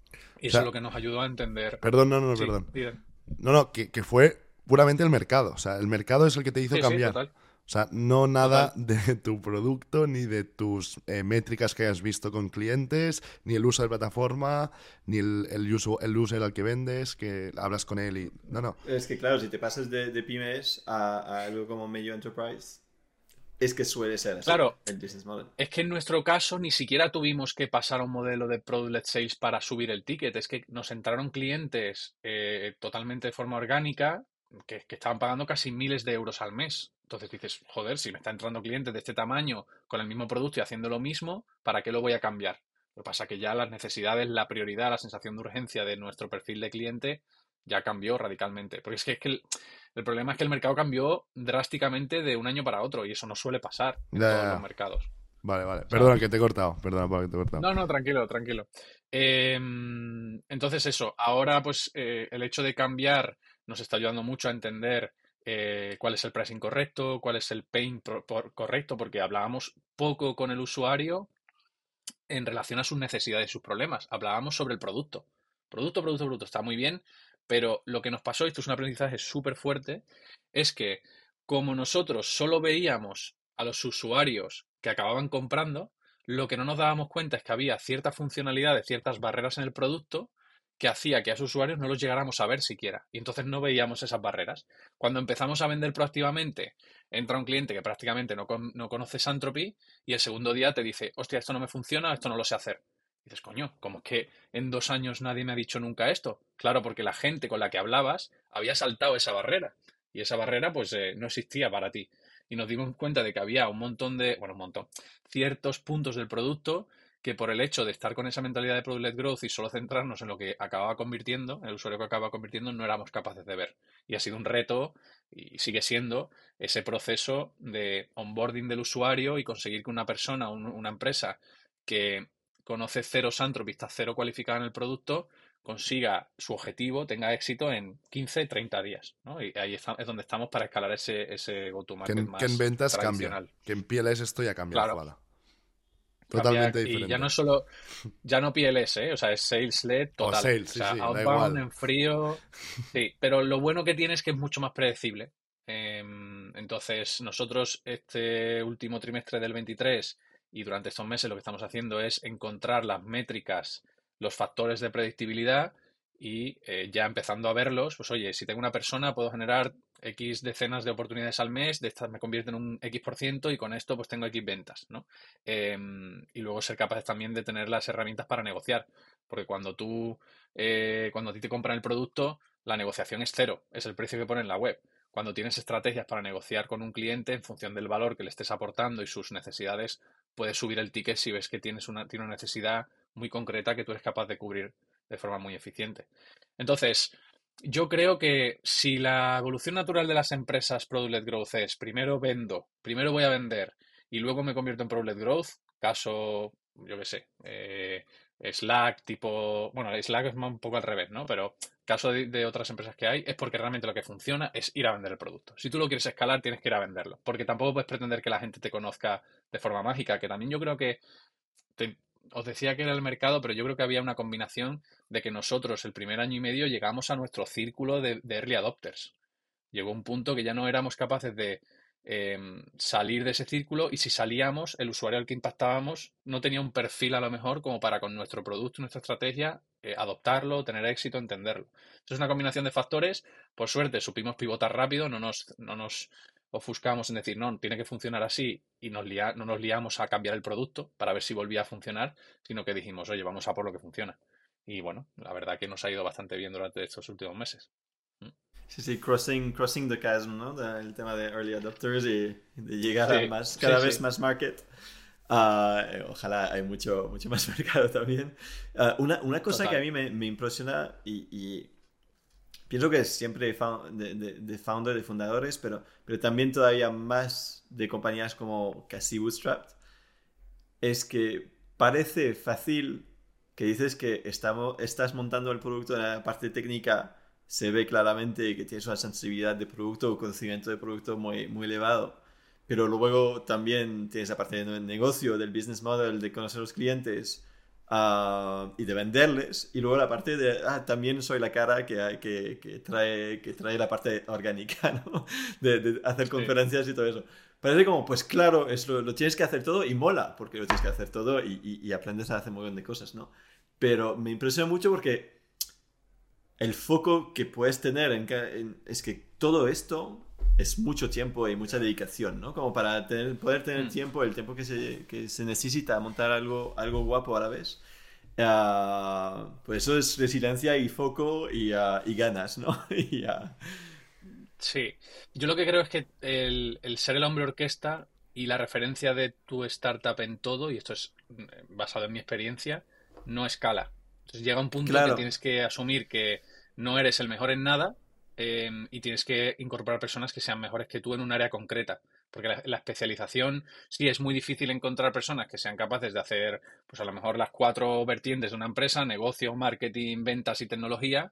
Y O eso es sea, lo que nos ayudó a entender. perdón, no, no, no, Sí, perdón. bien. No, no, que, que fue puramente el mercado. O sea, el mercado es el que te hizo Sí, sí, cambiar. total, O sea, no nada total. de tu producto, ni de tus eh, métricas que hayas visto con clientes, ni el uso de plataforma, ni el, el, uso, el user al que vendes, que hablas con él y... No, no. Es que claro, si te pasas de, de pymes a, a algo como medio enterprise, es que suele ser así Claro, el business model. es que en nuestro caso ni siquiera tuvimos que pasar a un modelo de product-led sales para subir el ticket. Es que nos entraron clientes eh, totalmente de forma orgánica que, que estaban pagando casi miles de euros al mes. Entonces dices, joder, si me está entrando clientes de este tamaño con el mismo producto y haciendo lo mismo, ¿para qué lo voy a cambiar? Lo que pasa es que ya las necesidades, la prioridad, la sensación de urgencia de nuestro perfil de cliente ya cambió radicalmente. Porque es que, es que el, el problema es que el mercado cambió drásticamente de un año para otro y eso no suele pasar Ya, en ya, todos los ya. mercados, Vale, vale. Perdona ¿sabes? que te he cortado. Perdona Pablo, que te he cortado. No, no, tranquilo, tranquilo. Eh, entonces eso, ahora pues eh, el hecho de cambiar nos está ayudando mucho a entender eh, cuál es el pricing correcto, cuál es el pain pro- por- correcto, porque hablábamos poco con el usuario en relación a sus necesidades y sus problemas. Hablábamos sobre el producto. Producto, producto, producto. Está muy bien, pero lo que nos pasó, y esto es un aprendizaje súper fuerte, es que como nosotros solo veíamos a los usuarios que acababan comprando, lo que no nos dábamos cuenta es que había ciertas funcionalidades, ciertas barreras en el producto que hacía que a esos usuarios no los llegáramos a ver siquiera. Y entonces no veíamos esas barreras. Cuando empezamos a vender proactivamente, entra un cliente que prácticamente no, con- no conoce Santropy y el segundo día te dice, hostia, esto no me funciona, esto no lo sé hacer. Y dices, coño, ¿cómo es que en dos años nadie me ha dicho nunca esto? Claro, porque la gente con la que hablabas había saltado esa barrera. Y esa barrera, pues, eh, no existía para ti. Y nos dimos cuenta de que había un montón de, bueno, un montón, ciertos puntos del producto que por el hecho de estar con esa mentalidad de product-led growth y solo centrarnos en lo que acababa convirtiendo, el usuario que acaba convirtiendo, no éramos capaces de ver. Y ha sido un reto, y sigue siendo, ese proceso de onboarding del usuario y conseguir que una persona, un- una empresa que conoce cero Santropy, está cero cualificada en el producto, consiga su objetivo, tenga éxito en quince, treinta días, ¿no? Y ahí está- es donde estamos para escalar ese, ese Que go-to-market en, que en más ventas cambia. tradicional. Que en pieles esto ya cambia la Claro, jugada. cambia, Totalmente y ya no diferente. es solo, ya no P L S, ¿eh? O sea, es sales led O total. sales, O sí, sea, sí, da outbound igual. en frío. Sí, pero lo bueno que tiene es que es mucho más predecible. Em, entonces, nosotros este último trimestre del veintitrés y durante estos meses lo que estamos haciendo es encontrar las métricas, los factores de predictibilidad y eh, ya empezando a verlos, pues oye, si tengo una persona puedo generar X decenas de oportunidades al mes, de estas me convierten en un X por ciento y con esto pues tengo X ventas, ¿no? Em, y luego ser capaces también de tener las herramientas para negociar, porque cuando tú, eh, cuando a ti te compran el producto, la negociación es cero, es el precio que pone en la web. Cuando tienes estrategias para negociar con un cliente en función del valor que le estés aportando y sus necesidades, puedes subir el ticket si ves que tienes una, tiene una necesidad muy concreta que tú eres capaz de cubrir de forma muy eficiente. Entonces, yo creo que si la evolución natural de las empresas Product-led Growth es primero vendo, primero voy a vender y luego me convierto en Product-led Growth, caso, yo qué sé, eh, Slack, tipo, bueno, Slack es más un poco al revés, ¿no? Pero caso de, de otras empresas que hay, es porque realmente lo que funciona es ir a vender el producto. Si tú lo quieres escalar, tienes que ir a venderlo, porque tampoco puedes pretender que la gente te conozca de forma mágica, que también yo creo que te- os decía que era el mercado, pero yo creo que había una combinación de que nosotros el primer año y medio llegamos a nuestro círculo de, de early adopters. Llegó un punto que ya no éramos capaces de em, salir de ese círculo y si salíamos, el usuario al que impactábamos no tenía un perfil a lo mejor como para con nuestro producto, nuestra estrategia, eh, adoptarlo, tener éxito, entenderlo. Entonces es una combinación de factores. Por suerte supimos pivotar rápido, no nos, no nos ofuscamos en decir, no, tiene que funcionar así y nos lia- no nos liamos a cambiar el producto para ver si volvía a funcionar, sino que dijimos, oye, vamos a por lo que funciona. Y bueno, la verdad que nos ha ido bastante bien durante estos últimos meses. Mm. Sí, sí, crossing, crossing the chasm, ¿no? De- el tema de early adopters y de llegar a Sí, más, sí, cada vez sí. más market. Ah, eh, ojalá hay mucho, mucho más mercado también. Ah, una, una cosa que a Total. mí me, me impresiona y, y pienso que es siempre fou- de, de, de founder, de fundadores, pero, pero también todavía más de compañías como casi Bootstrapped, es que parece fácil que dices que estamos, estás montando el producto en la parte técnica, se ve claramente que tienes una sensibilidad de producto o conocimiento de producto muy, muy elevado, pero luego también tienes la parte del negocio, del business model, de conocer a los clientes uh, y de venderles, y luego la parte de, ah, también soy la cara que, que, que, trae, que trae la parte orgánica, ¿no? de, de hacer Sí. conferencias y todo eso. Parece como, pues claro, es lo, lo tienes que hacer todo y mola, porque lo tienes que hacer todo y, y, y aprendes a hacer un montón de cosas, ¿no? Pero me impresiona mucho porque el foco que puedes tener en, en, es que todo esto es mucho tiempo y mucha dedicación, ¿no? Como para tener, poder tener Mm. tiempo, el tiempo que se, que se necesita a montar algo, algo guapo a la vez. Uh, pues eso es resiliencia y foco y, uh, y ganas, ¿no? y, uh, Sí, yo lo que creo es que el, el ser el hombre orquesta y la referencia de tu startup en todo, y esto es mm, basado en mi experiencia, no escala. Entonces llega un punto que claro, tienes que asumir que no eres el mejor en nada eh, y tienes que incorporar personas que sean mejores que tú en un área concreta. Porque la, la especialización, sí, es muy difícil encontrar personas que sean capaces de hacer, pues a lo mejor las cuatro vertientes de una empresa, negocio, marketing, ventas y tecnología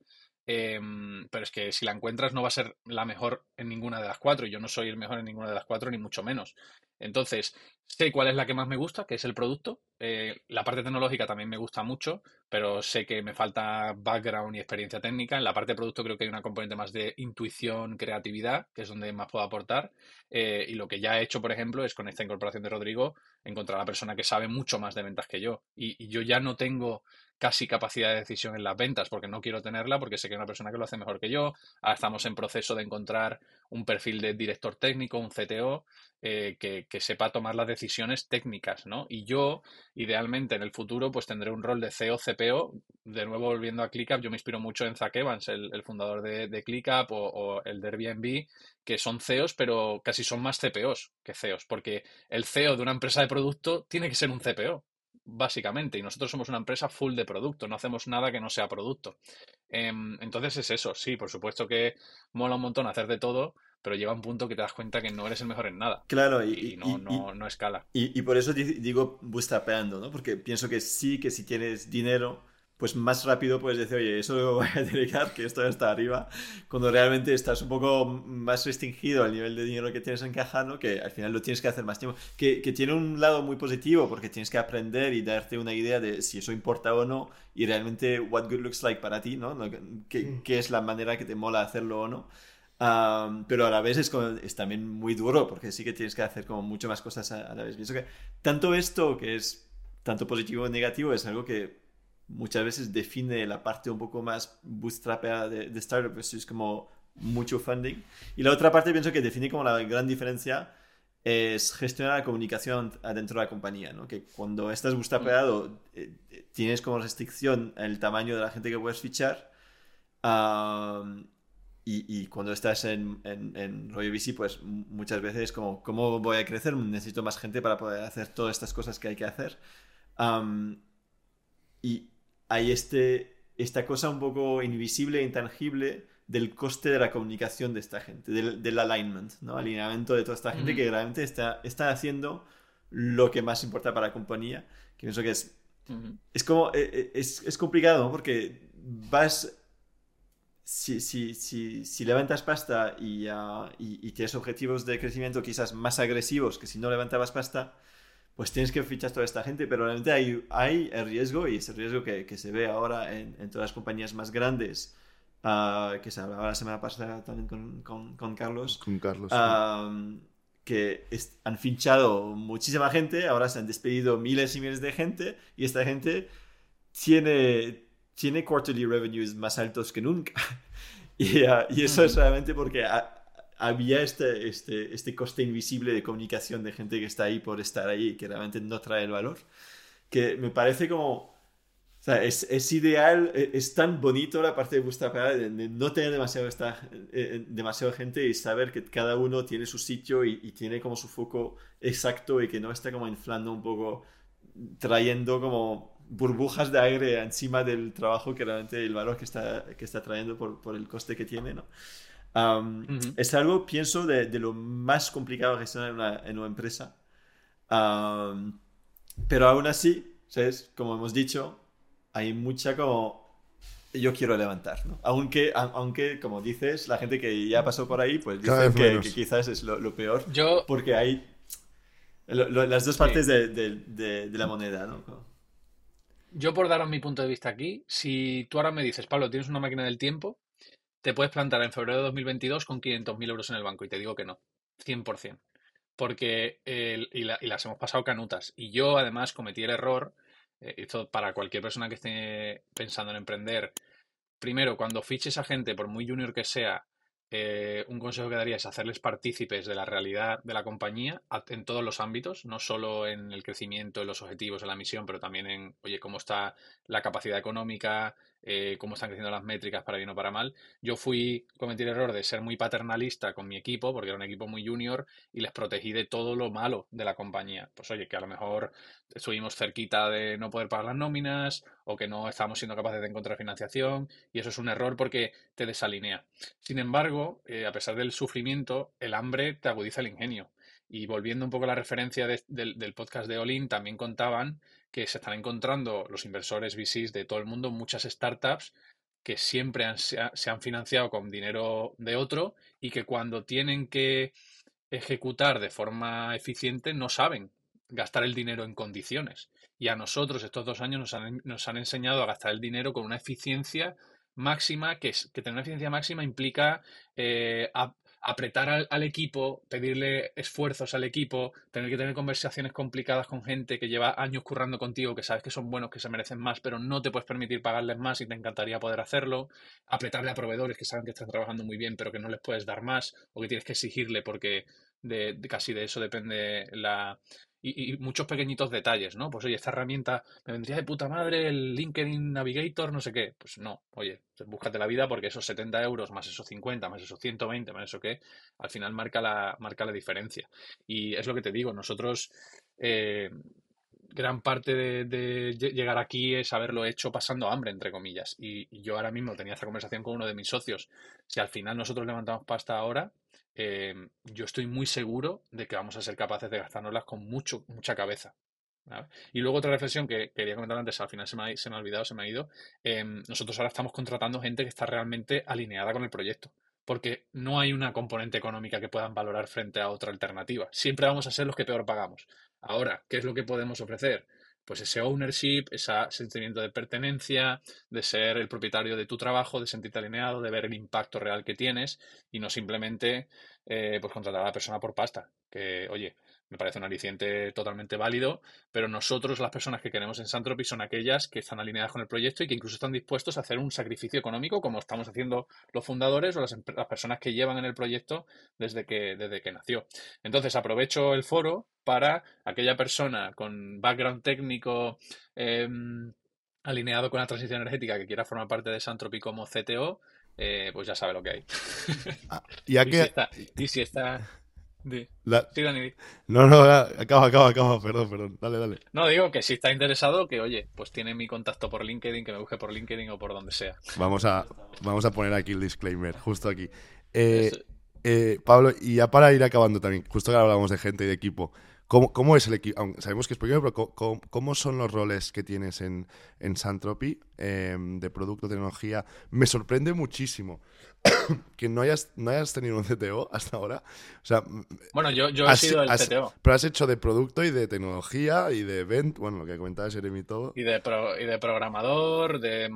Eh, pero es que si la encuentras no va a ser la mejor en ninguna de las cuatro. Y yo no soy el mejor en ninguna de las cuatro, ni mucho menos. Entonces, sé cuál es la que más me gusta, que es el producto. Eh, la parte tecnológica también me gusta mucho, pero sé que me falta background y experiencia técnica. En la parte de producto creo que hay una componente más de intuición, creatividad, que es donde más puedo aportar. Eh, y lo que ya he hecho, por ejemplo, es con esta incorporación de Rodrigo, encontrar a la persona que sabe mucho más de ventas que yo. Y, y yo ya no tengo casi capacidad de decisión en las ventas, porque no quiero tenerla, porque sé que hay una persona que lo hace mejor que yo. Ahora estamos en proceso de encontrar un perfil de director técnico, un C T O, eh, que, que sepa tomar las decisiones técnicas, ¿no? Y yo, idealmente, en el futuro, pues tendré un rol de C E O, C P O. De nuevo, volviendo a ClickUp, yo me inspiro mucho en Zach Evans, el, el fundador de, de ClickUp, o, o el de Airbnb, que son C E Os, pero casi son más C P Os que C E Os, porque el C E O de una empresa de producto tiene que ser un C P O, básicamente, y nosotros somos una empresa full de producto, no hacemos nada que no sea producto. Em, entonces es eso, sí, por supuesto que mola un montón hacer de todo, pero llega un punto que te das cuenta que no eres el mejor en nada Claro, y, y no, y, y, no, no escala. y, y por eso di- digo bootstrapeando, ¿no? Porque pienso que sí, que si tienes dinero, pues más rápido puedes decir, oye, eso lo voy a dedicar, que esto está arriba, cuando realmente estás un poco más restringido al nivel de dinero que tienes en caja, ¿no? Que al final lo tienes que hacer más tiempo. Que, que tiene un lado muy positivo, porque tienes que aprender y darte una idea de si eso importa o no, y realmente what good looks like para ti, ¿no? ¿no? ¿Qué, qué es la manera que te mola hacerlo o no? Um, pero a la vez es, como, es también muy duro porque sí que tienes que hacer como mucho más cosas a, a la vez. Pienso que tanto esto que es tanto positivo o negativo es algo que muchas veces define la parte un poco más bootstrapeada de, de startup, pues es como mucho funding. Y la otra parte pienso que define como la gran diferencia es gestionar la comunicación adentro de la compañía, ¿no? Que cuando estás bootstrapeado eh, tienes como restricción el tamaño de la gente que puedes fichar. Um, y, y, cuando estás en, en, en rollo V C, pues muchas veces como, ¿cómo voy a crecer? Necesito más gente para poder hacer todas estas cosas que hay que hacer. Um, y hay este, esta cosa un poco invisible e intangible del coste de la comunicación de esta gente, del, del alignment, ¿no? Alineamiento de toda esta gente Uh-huh. que realmente está, está haciendo lo que más importa para la compañía. Que pienso que es, uh-huh. es como, es, es complicado, ¿no? Porque vas... Si, si, si, si levantas pasta y, uh, y, y tienes objetivos de crecimiento quizás más agresivos que si no levantabas pasta, pues tienes que fichar toda esta gente, pero realmente hay, hay el riesgo, y es el riesgo que, que se ve ahora en, en todas las compañías más grandes, uh, que se hablaba la semana pasada también con, con, con Carlos, con Carlos uh, sí. que es, han fichado muchísima gente, ahora se han despedido miles y miles de gente, y esta gente tiene... tiene quarterly revenues más altos que nunca. y, uh, y eso es realmente porque ha, había este, este, este coste invisible de comunicación de gente que está ahí por estar ahí y que realmente no trae el valor. Que me parece como... O sea, es, es ideal, es tan bonito la parte de bootstrapar, de, de no tener demasiado, esta, eh, demasiado gente y saber que cada uno tiene su sitio y, y tiene como su foco exacto y que no está como inflando un poco, trayendo como burbujas de aire encima del trabajo que realmente el valor que está, que está trayendo por, por el coste que tiene, ¿no? Um, uh-huh. Es algo, pienso, de, de lo más complicado de gestionar en una, en una empresa. Um, pero aún así, ¿sabes? Como hemos dicho, hay mucha como... Yo quiero levantar, ¿no? Aunque, aunque, como dices, la gente que ya pasó por ahí, pues dicen que, que quizás es lo, lo peor. Yo... Porque hay lo, lo, las dos partes sí. de, de, de, de la moneda, ¿no? Yo, por daros mi punto de vista aquí, si tú ahora me dices, Pablo, tienes una máquina del tiempo, te puedes plantar en febrero de dos mil veintidós con quinientos mil euros en el banco, y te digo que no, cien por ciento. Porque, el, y, la, y las hemos pasado canutas. Y yo, además, cometí el error, eh, esto para cualquier persona que esté pensando en emprender, primero, cuando fiches a gente, por muy junior que sea, eh, un consejo que daría es hacerles partícipes de la realidad de la compañía en todos los ámbitos, no solo en el crecimiento, en los objetivos, en la misión, pero también en, oye, cómo está la capacidad económica, eh, cómo están creciendo las métricas para bien o para mal. Yo fui, cometí el error de ser muy paternalista con mi equipo, porque era un equipo muy junior, y les protegí de todo lo malo de la compañía. Pues oye, que a lo mejor estuvimos cerquita de no poder pagar las nóminas, o que no estábamos siendo capaces de encontrar financiación, y eso es un error porque te desalinea. Sin embargo, eh, a pesar del sufrimiento, el hambre te agudiza el ingenio. Y volviendo un poco a la referencia de, de, del podcast de All-in, también contaban que se están encontrando los inversores V Cs de todo el mundo, muchas startups que siempre han- se, ha- se han financiado con dinero de otro y que cuando tienen que ejecutar de forma eficiente no saben gastar el dinero en condiciones. Y a nosotros estos dos años nos han, nos han enseñado a gastar el dinero con una eficiencia máxima, que, es, que tener una eficiencia máxima implica eh, a- apretar al, al equipo, pedirle esfuerzos al equipo, tener que tener conversaciones complicadas con gente que lleva años currando contigo, que sabes que son buenos, que se merecen más, pero no te puedes permitir pagarles más y te encantaría poder hacerlo. Apretarle a proveedores que saben que están trabajando muy bien, pero que no les puedes dar más o que tienes que exigirle porque de, de casi de eso depende la... Y, y muchos pequeñitos detalles, ¿no? Pues oye, esta herramienta me vendría de puta madre, el LinkedIn Navigator, no sé qué. Pues no, oye, pues búscate la vida porque esos setenta euros, más esos cincuenta, más esos ciento veinte, más eso qué, al final marca la, marca la diferencia. Y es lo que te digo, nosotros, eh, gran parte de, de lle- llegar aquí es haberlo hecho pasando hambre, entre comillas. Y, y yo ahora mismo tenía esta conversación con uno de mis socios. Si al final nosotros levantamos pasta ahora, eh, yo estoy muy seguro de que vamos a ser capaces de gastárnoslas con mucho, mucha cabeza. ¿Vale? Y luego otra reflexión que quería comentar antes, al final se me ha, se me ha olvidado, se me ha ido. eh, nosotros ahora estamos contratando gente que está realmente alineada con el proyecto, porque no hay una componente económica que puedan valorar frente a otra alternativa. Siempre vamos a ser los que peor pagamos. Ahora, ¿qué es lo que podemos ofrecer? Pues ese ownership, ese sentimiento de pertenencia, de ser el propietario de tu trabajo, de sentirte alineado, de ver el impacto real que tienes y no simplemente eh, pues contratar a la persona por pasta. Que, oye, me parece un aliciente totalmente válido, pero nosotros, las personas que queremos en Santropy, son aquellas que están alineadas con el proyecto y que incluso están dispuestos a hacer un sacrificio económico, como estamos haciendo los fundadores o las, las personas que llevan en el proyecto desde que, desde que nació. Entonces, aprovecho el foro para aquella persona con background técnico eh, alineado con la transición energética que quiera formar parte de Santropy como C T O, eh, pues ya sabe lo que hay. Ah, ya y si que... está, y si está, di. la- Sí, Dani, di. No, no, ya, acaba, acaba, acaba, perdón, perdón. Dale, dale. No, digo que si está interesado, que oye, pues tiene mi contacto por LinkedIn, que me busque por LinkedIn o por donde sea. Vamos a, vamos a poner aquí el disclaimer, justo aquí. Eh, Eso. eh, Pablo, y ya para ir acabando también, justo que ahora hablamos de gente y de equipo, ¿cómo, cómo es el equipo? Aunque sabemos que es pequeño, pero ¿cómo, cómo- cómo son los roles que tienes en, en Santropy eh, de producto, tecnología? Me sorprende muchísimo que no hayas, no hayas tenido un C T O hasta ahora. O sea, Bueno, yo, yo he has- sido el has- C T O. pero has hecho de producto y de tecnología y de event, bueno, lo que comentaba Jeremy y todo. Y de, pro- y de programador, de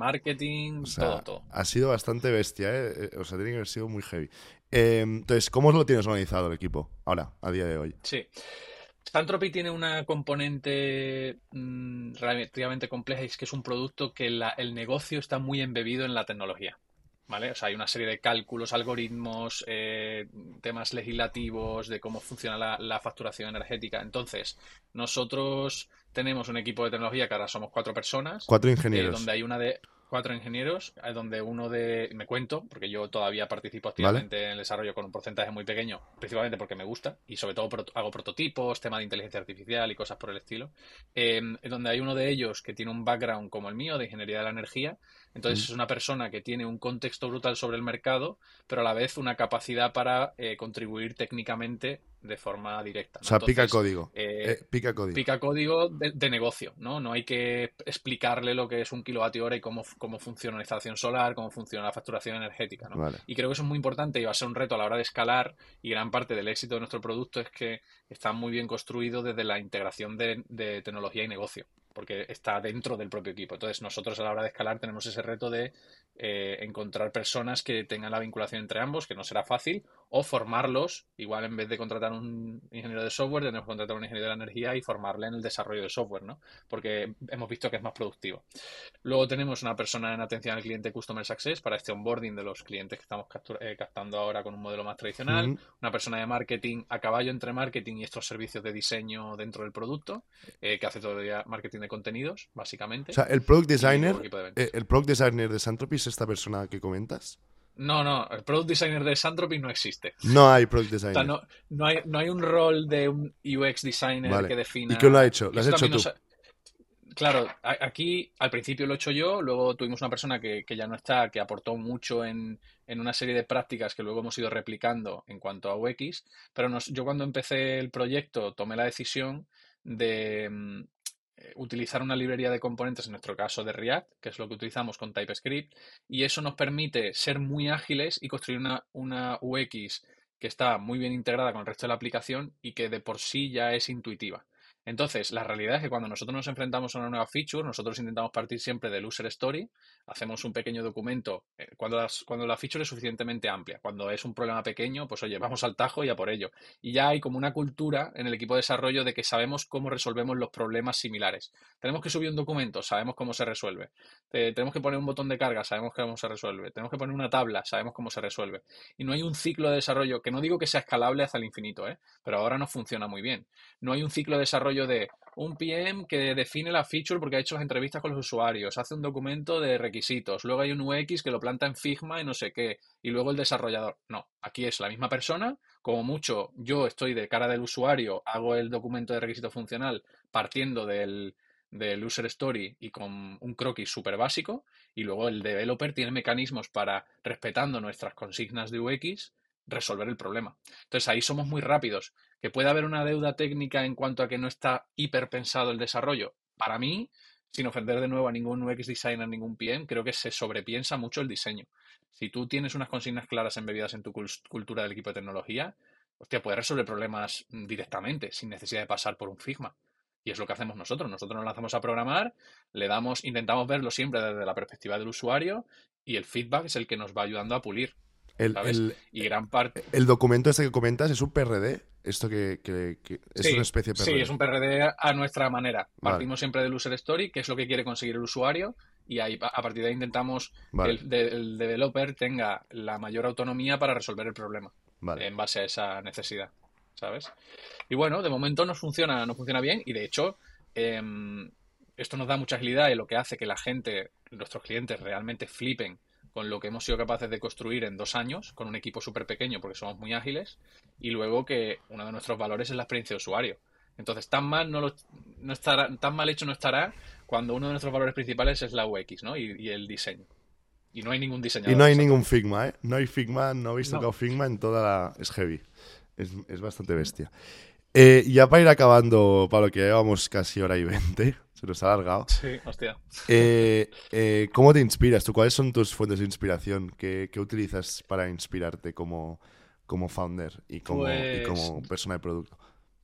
O marketing, todo, sea, todo. ha sido bastante bestia, ¿eh? Eh, O sea, tiene que haber sido muy heavy. Eh, entonces, ¿cómo lo tienes organizado el equipo ahora, a día de hoy? Sí. Santropy tiene una componente mm, relativamente compleja y es que es un producto que la- el negocio está muy embebido en la tecnología. ¿Vale? O sea, hay una serie de cálculos, algoritmos, eh, temas legislativos de cómo funciona la, la facturación energética. Entonces, nosotros tenemos un equipo de tecnología que ahora somos cuatro personas, Cuatro eh, ingenieros, donde hay una de cuatro ingenieros, eh, donde uno de, me cuento, porque yo todavía participo ¿vale? activamente en el desarrollo con un porcentaje muy pequeño, principalmente porque me gusta y sobre todo pro- hago prototipos, tema de inteligencia artificial y cosas por el estilo, eh, donde hay uno de ellos que tiene un background como el mío de ingeniería de la energía. Mm. Entonces es una persona que tiene un contexto brutal sobre el mercado, pero a la vez una capacidad para eh, contribuir técnicamente de forma directa, O ¿no? sea, pica Entonces, código. eh, Eh, pica código. pica código de, de negocio, ¿no? No hay que explicarle lo que es un kilovatio hora y cómo, cómo funciona una instalación solar, cómo funciona la facturación energética, ¿no? Vale. Y creo que eso es muy importante y va a ser un reto a la hora de escalar y gran parte del éxito de nuestro producto es que está muy bien construido desde la integración de, de tecnología y negocio, porque está dentro del propio equipo. Entonces nosotros a la hora de escalar tenemos ese reto de eh, encontrar personas que tengan la vinculación entre ambos, que no será fácil, o formarlos, igual en vez de contratar un ingeniero de software, tenemos que contratar un ingeniero de la energía y formarle en el desarrollo de software, ¿no? Porque hemos visto que es más productivo. Luego tenemos una persona en atención al cliente Customer Success para este onboarding de los clientes que estamos captura- eh, captando ahora con un modelo más tradicional. Mm. Una persona de marketing a caballo entre marketing y estos servicios de diseño dentro del producto, eh, que hace todavía marketing de contenidos, O básicamente. sea, el product Y luego designer, equipo de eh, ventas. el product designer de Santropy es esta persona que comentas. No, no, el product designer de Santropy no existe. No hay product O sea, designer. no, no hay, no hay un rol de un U X designer Vale. que ¿Y quién lo ha defina. hecho? Y Lo has eso hecho también tú. nos, claro, a- aquí al principio lo he hecho yo, luego tuvimos una persona que, que ya no está, que aportó mucho en, en una serie de prácticas que luego hemos ido replicando en cuanto a U X, pero nos- yo cuando empecé el proyecto tomé la decisión de, mm, utilizar una librería de componentes, en nuestro caso de React, que es lo que utilizamos con TypeScript, y eso nos permite ser muy ágiles y construir una, una U X que está muy bien integrada con el resto de la aplicación y que de por sí ya es intuitiva. Entonces, la realidad es que cuando nosotros nos enfrentamos a una nueva feature, nosotros intentamos partir siempre del user story, hacemos un pequeño documento, eh, cuando, las- cuando la feature es suficientemente amplia, cuando es un problema pequeño, pues oye, vamos al tajo y a por ello. Y ya hay como una cultura en el equipo de desarrollo de que sabemos cómo resolvemos los problemas similares. Tenemos que subir un documento, sabemos cómo se resuelve. Eh, tenemos que poner un botón de carga, sabemos cómo se resuelve. Tenemos que poner una tabla, sabemos cómo se resuelve. Y no hay un ciclo de desarrollo, que no digo que sea escalable hasta el infinito, ¿eh? Pero ahora no funciona muy bien. No hay un ciclo de desarrollo de un P M que define la feature porque ha hecho las entrevistas con los usuarios, hace un documento de requisitos, luego hay un U X que lo planta en Figma y no sé qué, y luego el desarrollador. No, aquí es la misma persona, como mucho yo estoy de cara del usuario, hago el documento de requisito funcional partiendo del, del user story y con un croquis súper básico, y luego el developer tiene mecanismos para, respetando nuestras consignas de U X, resolver el problema. Entonces ahí somos muy rápidos. ¿Que puede haber una deuda técnica en cuanto a que no está hiperpensado el desarrollo? Para mí, sin ofender de nuevo a ningún U X designer, ningún P M, creo que se sobrepiensa mucho el diseño. Si tú tienes unas consignas claras embebidas en tu cultura del equipo de tecnología, hostia, puedes resolver problemas directamente, sin necesidad de pasar por un Figma. Y es lo que hacemos nosotros. Nosotros nos lanzamos a programar, le damos, intentamos verlo siempre desde la perspectiva del usuario y el feedback es el que nos va ayudando a pulir, El, ¿sabes? el, Y gran parte... el documento este que comentas es un P R D. Esto que, que- que- es una Sí, especie de sí, es P R D. un P R D a nuestra manera. Vale, Partimos siempre del user story, que es lo que quiere conseguir el usuario, y ahí a partir de ahí intentamos que vale, el, de- el developer tenga la mayor autonomía para resolver el problema vale. en base a esa necesidad, ¿sabes? Y bueno, de momento nos funciona, nos funciona bien, y de hecho, em, esto nos da mucha agilidad y lo que hace que la gente, nuestros clientes, realmente flipen con lo que hemos sido capaces de construir en dos años, con un equipo súper pequeño porque somos muy ágiles, y luego que uno de nuestros valores es la experiencia de usuario. Entonces, tan mal, no lo, no estará, tan mal hecho no estará cuando uno de nuestros valores principales es la U X, ¿no? Y, y el diseño. Y no hay ningún Y no diseñador hay en ningún Santopi. Figma, ¿eh? No hay Figma, no habéis No. tocado Figma en toda la... Es heavy. Es, es bastante bestia. Eh, ya para ir acabando, Pablo, que ya llevamos casi hora y veinte, se nos ha alargado. Sí, hostia. Eh, eh, ¿cómo te inspiras tú? ¿Cuáles son tus fuentes de inspiración? ¿Qué, qué utilizas para inspirarte como, como founder y como, y Pues como persona de producto?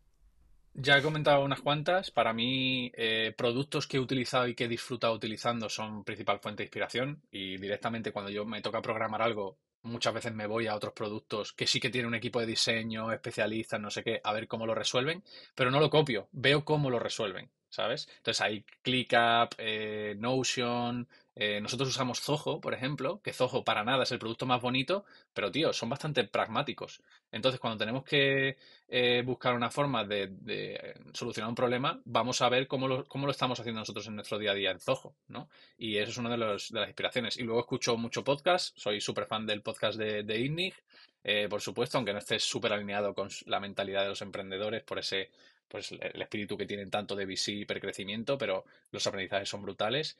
ya he comentado unas cuantas. Para mí, eh, productos que he utilizado y que he disfrutado utilizando son principal fuente de inspiración. Y directamente cuando yo me toca programar algo, muchas veces me voy a otros productos que sí que tienen un equipo de diseño, especialistas, no sé qué, a ver cómo lo resuelven, pero no lo copio, veo cómo lo resuelven, ¿sabes? Entonces hay ClickUp, eh, Notion. Eh, nosotros usamos Zoho, por ejemplo, que Zoho para nada es el producto más bonito, pero tío, son bastante pragmáticos. Entonces, cuando tenemos que eh, buscar una forma de, de solucionar un problema, vamos a ver cómo lo, cómo lo estamos haciendo nosotros en nuestro día a día en Zoho, ¿no? Y eso es una de, los, de las inspiraciones. Y luego escucho mucho podcast, soy súper fan del podcast de, de INNIC, eh, por supuesto, aunque no esté súper alineado con la mentalidad de los emprendedores por ese pues el espíritu que tienen tanto de V C y hipercrecimiento, pero los aprendizajes son brutales.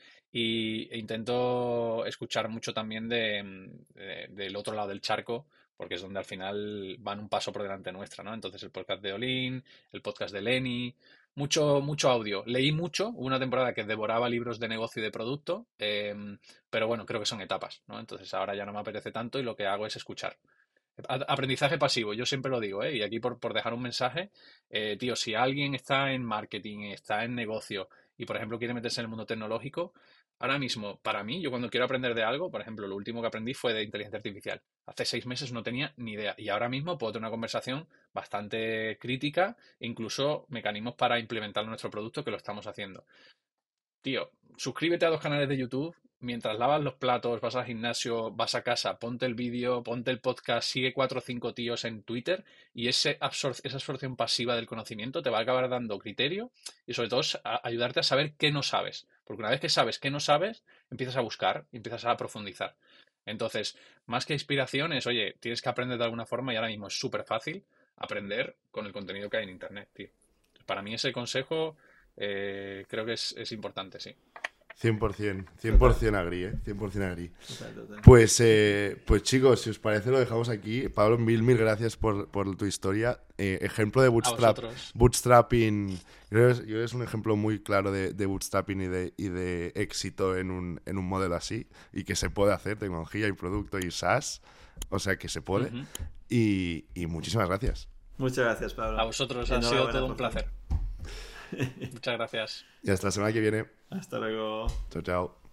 Y e intento escuchar mucho también de, de, del otro lado del charco, porque es donde al final van un paso por delante nuestra, ¿no? Entonces el podcast de Olin, el podcast de Lenny, mucho, mucho audio. Leí mucho, hubo una temporada que devoraba libros de negocio y de producto, eh, pero bueno, creo que son etapas, ¿no? Entonces ahora ya no me apetece tanto y lo que hago es escuchar. Aprendizaje pasivo, yo siempre lo digo, ¿eh? Y aquí por, por dejar un mensaje, eh, tío, si alguien está en marketing, está en negocio y, por ejemplo, quiere meterse en el mundo tecnológico, ahora mismo, para mí, yo cuando quiero aprender de algo, por ejemplo, lo último que aprendí fue de inteligencia artificial. Hace seis meses no tenía ni idea y ahora mismo puedo tener una conversación bastante crítica e incluso mecanismos para implementar en nuestro producto que lo estamos haciendo. Tío, suscríbete a dos canales de YouTube. Mientras lavas los platos, vas al gimnasio, vas a casa, ponte el vídeo, ponte el podcast, sigue cuatro o cinco tíos en Twitter y ese absor- esa absorción pasiva del conocimiento te va a acabar dando criterio y sobre todo a- ayudarte a saber qué no sabes. Porque una vez que sabes qué no sabes, empiezas a buscar, empiezas a profundizar. Entonces, más que inspiración es, oye, tienes que aprender de alguna forma y ahora mismo es súper fácil aprender con el contenido que hay en Internet, tío. Para mí ese consejo eh, creo que es, es importante, sí. cien por ciento, cien por ciento agree, ¿eh? cien por ciento agree. Total, total. Pues, eh, pues chicos, si os parece lo dejamos aquí. Pablo, mil, mil gracias por, por tu historia. Eh, ejemplo de bootstrap, vosotros. bootstrapping. Yo es, yo es un ejemplo muy claro de, de bootstrapping y de, y de éxito en un, en un modelo así. Y que se puede hacer, tecnología y producto y SaaS. O sea, que se puede. Ujú. y, y muchísimas gracias. Muchas gracias, Pablo. A vosotros ha sido Enhorabuena todo un por todo. placer. Muchas gracias. Y hasta la semana que viene. Hasta luego. Chao, chao.